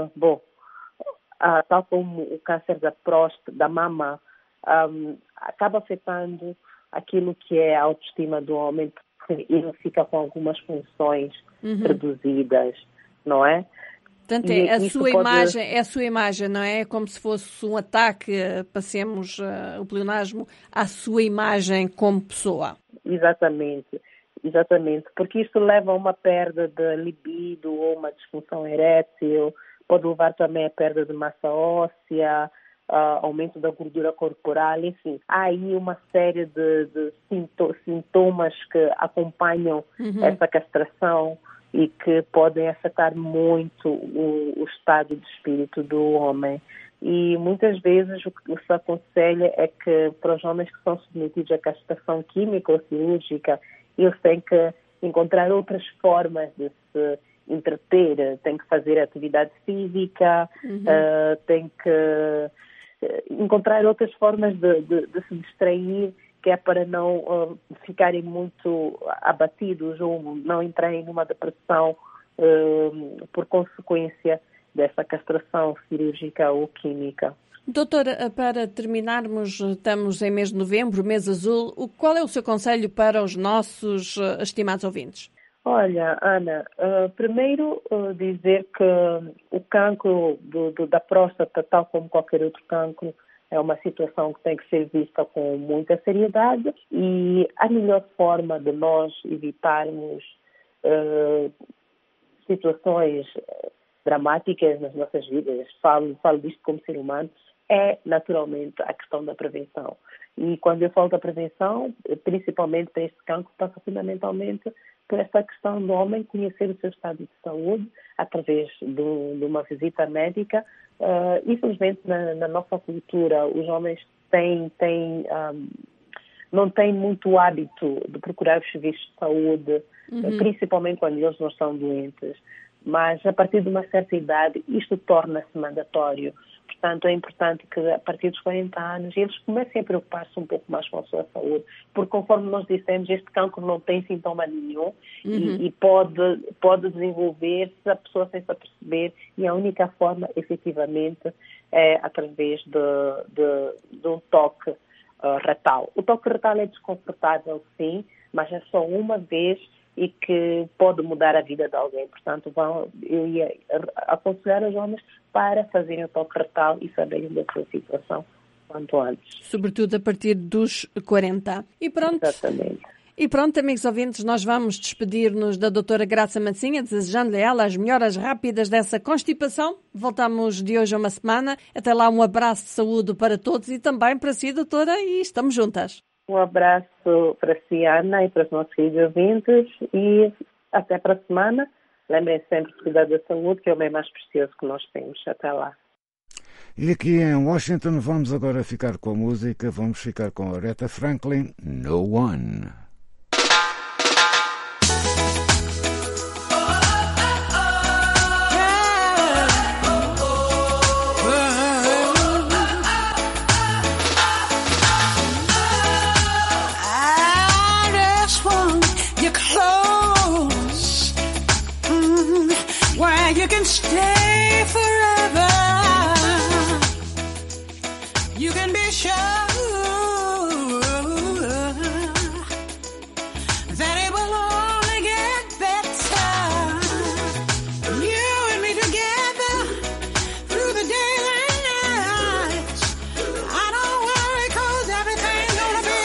tal como o câncer da próstata, da mama, acaba afetando aquilo que é a autoestima do homem, porque ele fica com algumas funções reduzidas, não é? Portanto, é a sua imagem, não é? É como se fosse um ataque, passemos o pleonasmo, à sua imagem como pessoa. Exatamente, porque isso leva a uma perda de libido ou uma disfunção erétil, pode levar também a perda de massa óssea, aumento da gordura corporal, enfim. Há aí uma série de sintomas que acompanham essa castração e que podem afetar muito o estado de espírito do homem. E muitas vezes o que se aconselha é que para os homens que são submetidos à castração química ou cirúrgica, eles têm que encontrar outras formas de se entreter, tem que fazer atividade física, tem que encontrar outras formas de se distrair, que é para não ficarem muito abatidos ou não entrarem numa depressão por consequência dessa castração cirúrgica ou química. Doutora, para terminarmos, estamos em mês de novembro, mês azul. Qual é o seu conselho para os nossos estimados ouvintes? Olha, Ana, primeiro dizer que o cancro da próstata, tal como qualquer outro cancro, é uma situação que tem que ser vista com muita seriedade e a melhor forma de nós evitarmos situações dramáticas nas nossas vidas, falo disto como ser humano, é naturalmente a questão da prevenção. E quando eu falo da prevenção, principalmente para este cancro, passa fundamentalmente por esta questão do homem conhecer o seu estado de saúde através de uma visita médica. Infelizmente, na nossa cultura, os homens não têm muito hábito de procurar os serviços de saúde, principalmente quando eles não estão doentes. Mas, a partir de uma certa idade, isto torna-se mandatório. Portanto, é importante que, a partir dos 40 anos, eles comecem a preocupar-se um pouco mais com a sua saúde, porque, conforme nós dissemos, este cancro não tem sintoma nenhum e pode desenvolver-se a pessoa sem se aperceber, e a única forma, efetivamente, é através de um toque retal. O toque retal é desconfortável, sim, mas é só uma vez e que pode mudar a vida de alguém. Portanto, eu ia aconselhar os homens para fazerem o toque retal e saberem da sua situação quanto antes. Sobretudo a partir dos 40. E pronto. Exatamente. E pronto, amigos ouvintes, nós vamos despedir-nos da doutora Graça Mansinha, desejando-lhe a ela as melhoras rápidas dessa constipação. Voltamos de hoje a uma semana. Até lá, um abraço de saúde para todos e também para si, doutora, e estamos juntas. Um abraço para si, Ana, e para os nossos queridos ouvintes, e até para a semana. Lembrem sempre de cuidar da saúde, que é o bem mais precioso que nós temos. Até lá. E aqui em Washington vamos agora ficar com a música, vamos ficar com a Aretha Franklin, No One. You can stay forever. You can be sure that it will only get better. You and me together through the daylight nights. I don't worry 'cause everything's gonna be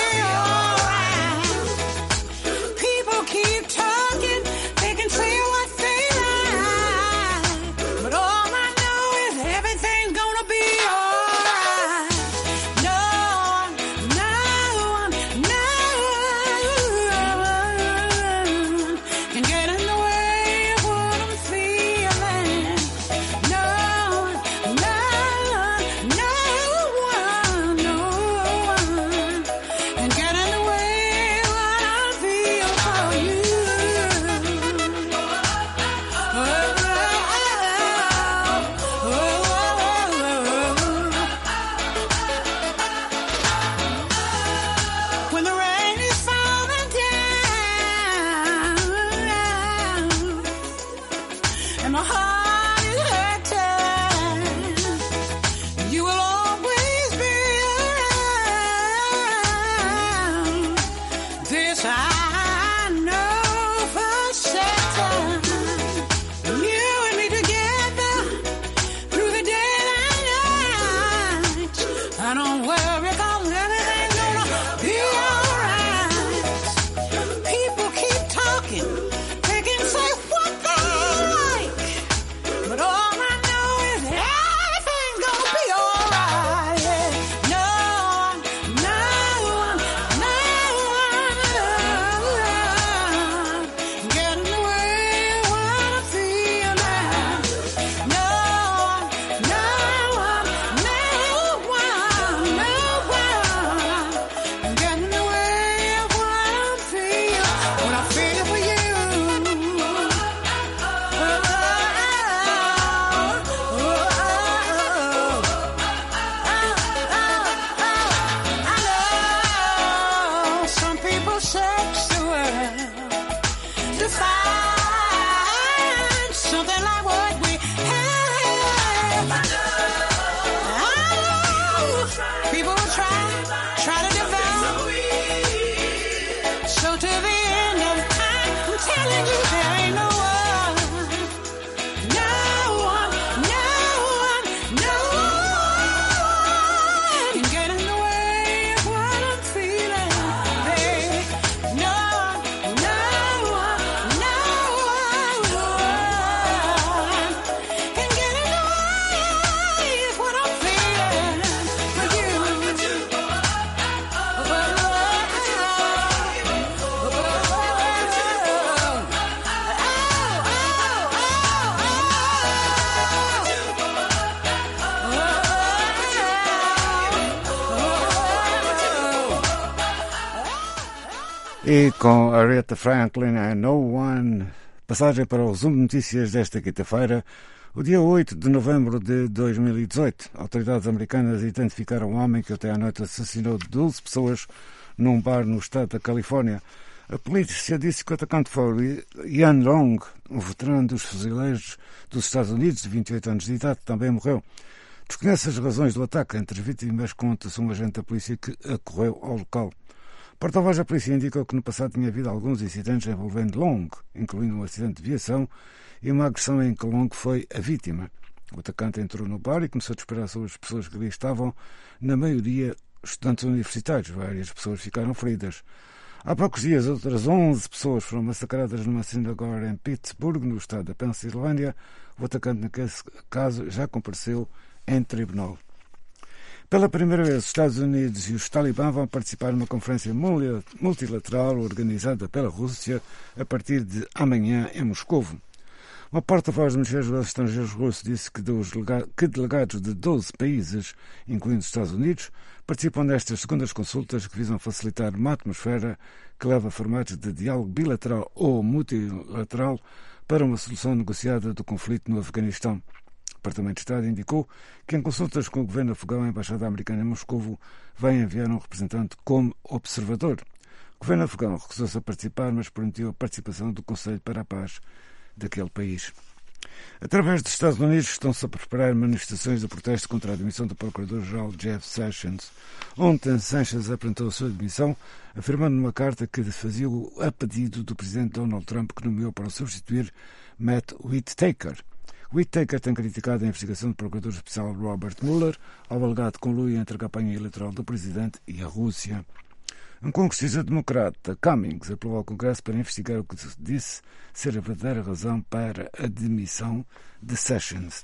alright. People keep talking, they can say what they like. But all I know is everything's gonna be alright. No one, no one, no one can get in the way of what I'm feeling. No one, no one, no one, no one can get in the way of what I feel for you. When the rain is falling down and my heart is hurting, you will always be around. This I know for certain. You and me together through the daylight nights. I don't worry 'cause everything's gonna be alright. People keep talking, they can say what they like, but all I know is everything's gonna be alright. Yeah. No one, no one, no one get in the way of what I'm feeling. No one, no one, no one, no one E com Aretha Franklin and No One, passagem para o resumo de notícias desta quinta-feira, o dia 8 de novembro de 2018. Autoridades americanas identificaram um homem que até à noite assassinou 12 pessoas num bar no estado da Califórnia. A polícia disse que o atacante foi Yan Long, um veterano dos fuzileiros dos Estados Unidos, de 28 anos de idade, que também morreu. Desconhece as razões do ataque. Entre as vítimas conta-se um agente da polícia que acorreu ao local. Porta-voz da polícia indicou que no passado tinha havido alguns incidentes envolvendo Long, incluindo um acidente de viação e uma agressão em que Long foi a vítima. O atacante entrou no bar e começou a disparar sobre as pessoas que ali estavam, na maioria estudantes universitários. Várias pessoas ficaram feridas. Há poucos dias, outras 11 pessoas foram massacradas numa sinagoga em Pittsburgh, no estado da Pensilvânia. O atacante, naquele caso, já compareceu em tribunal. Pela primeira vez, os Estados Unidos e os Talibã vão participar numa conferência multilateral organizada pela Rússia a partir de amanhã em Moscovo. Uma porta-voz do Ministério dos Estrangeiros russo disse que delegados de 12 países, incluindo os Estados Unidos, participam nestas segundas consultas que visam facilitar uma atmosfera que leva a formatos de diálogo bilateral ou multilateral para uma solução negociada do conflito no Afeganistão. O Departamento de Estado indicou que em consultas com o governo afegão, a Embaixada Americana em Moscovo vai enviar um representante como observador. O governo afegão recusou-se a participar, mas prometeu a participação do Conselho para a Paz daquele país. Através dos Estados Unidos estão-se a preparar manifestações de protesto contra a admissão do Procurador-Geral Jeff Sessions. Ontem, Sessions apresentou a sua admissão, afirmando numa carta que fazia a pedido do presidente Donald Trump, que nomeou para o substituir Matt Whitaker. Whitaker tem criticado a investigação do Procurador Especial Robert Mueller ao alegado conluio entre a campanha eleitoral do presidente e a Rússia. Um congressista democrata, Cummings, apelou ao Congresso para investigar o que disse ser a verdadeira razão para a demissão de Sessions.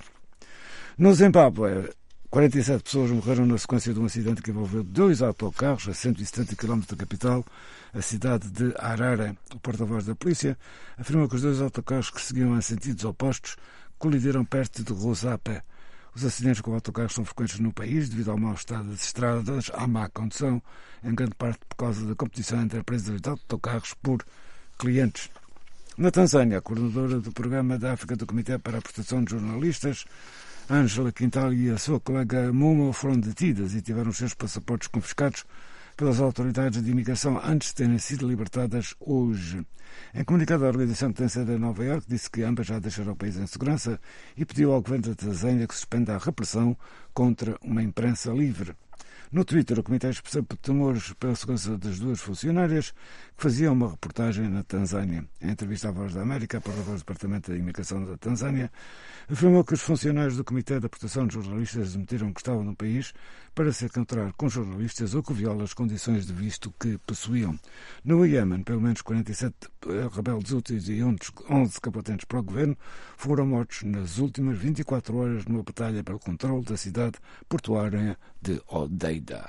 No Zimbábue, 47 pessoas morreram na sequência de um acidente que envolveu 2 autocarros a 170 km da capital, a cidade de Harare. O porta-voz da polícia afirmou que os 2 autocarros que seguiam em sentidos opostos colidiram perto de Rosapé. Os acidentes com autocarros são frequentes no país devido ao mau estado das estradas, à má condução, em grande parte por causa da competição entre empresas de autocarros por clientes. Na Tanzânia, a coordenadora do Programa da África do Comitê para a Proteção de Jornalistas, Ângela Quintal, e a sua colega Mumo foram detidas e tiveram os seus passaportes confiscados pelas autoridades de imigração antes de terem sido libertadas hoje. Em comunicado, a organização que tem sede em Nova Iorque disse que ambas já deixaram o país em segurança e pediu ao governo da Tanzânia que suspenda a repressão contra uma imprensa livre. No Twitter, o Comitê expressou temores pela segurança das 2 funcionárias que faziam uma reportagem na Tanzânia. Em entrevista à Voz da América, a porta-voz do Departamento da Imigração da Tanzânia afirmou que os funcionários do Comitê da Proteção de Jornalistas admitiram que estavam no país para se encontrar com jornalistas ou que viola as condições de visto que possuíam. No Iêmen, pelo menos 47 rebeldes úteis e 11 combatentes para o governo foram mortos nas últimas 24 horas numa batalha pelo controle da cidade portuária de Odeida.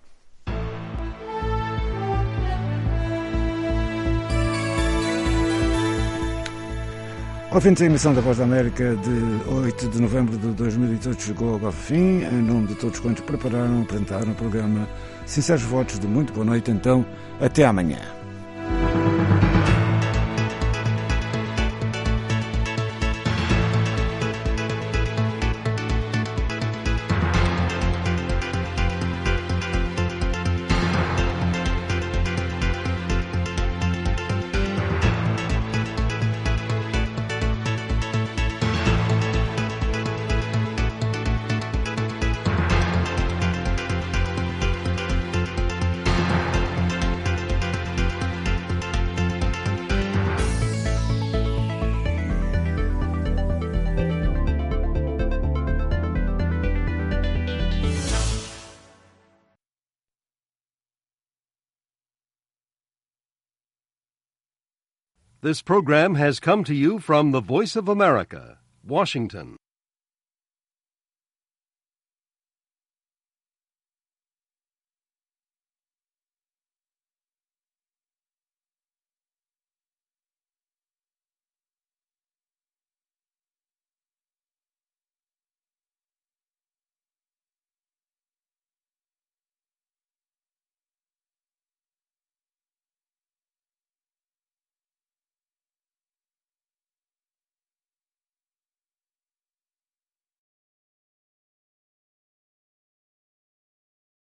Ao fim da emissão da Voz da América de 8 de novembro de 2018 chegou ao fim. Em nome de todos quantos prepararam e apresentaram o programa, sinceros votos de muito boa noite. Então, até amanhã. This program has come to you from the Voice of America, Washington.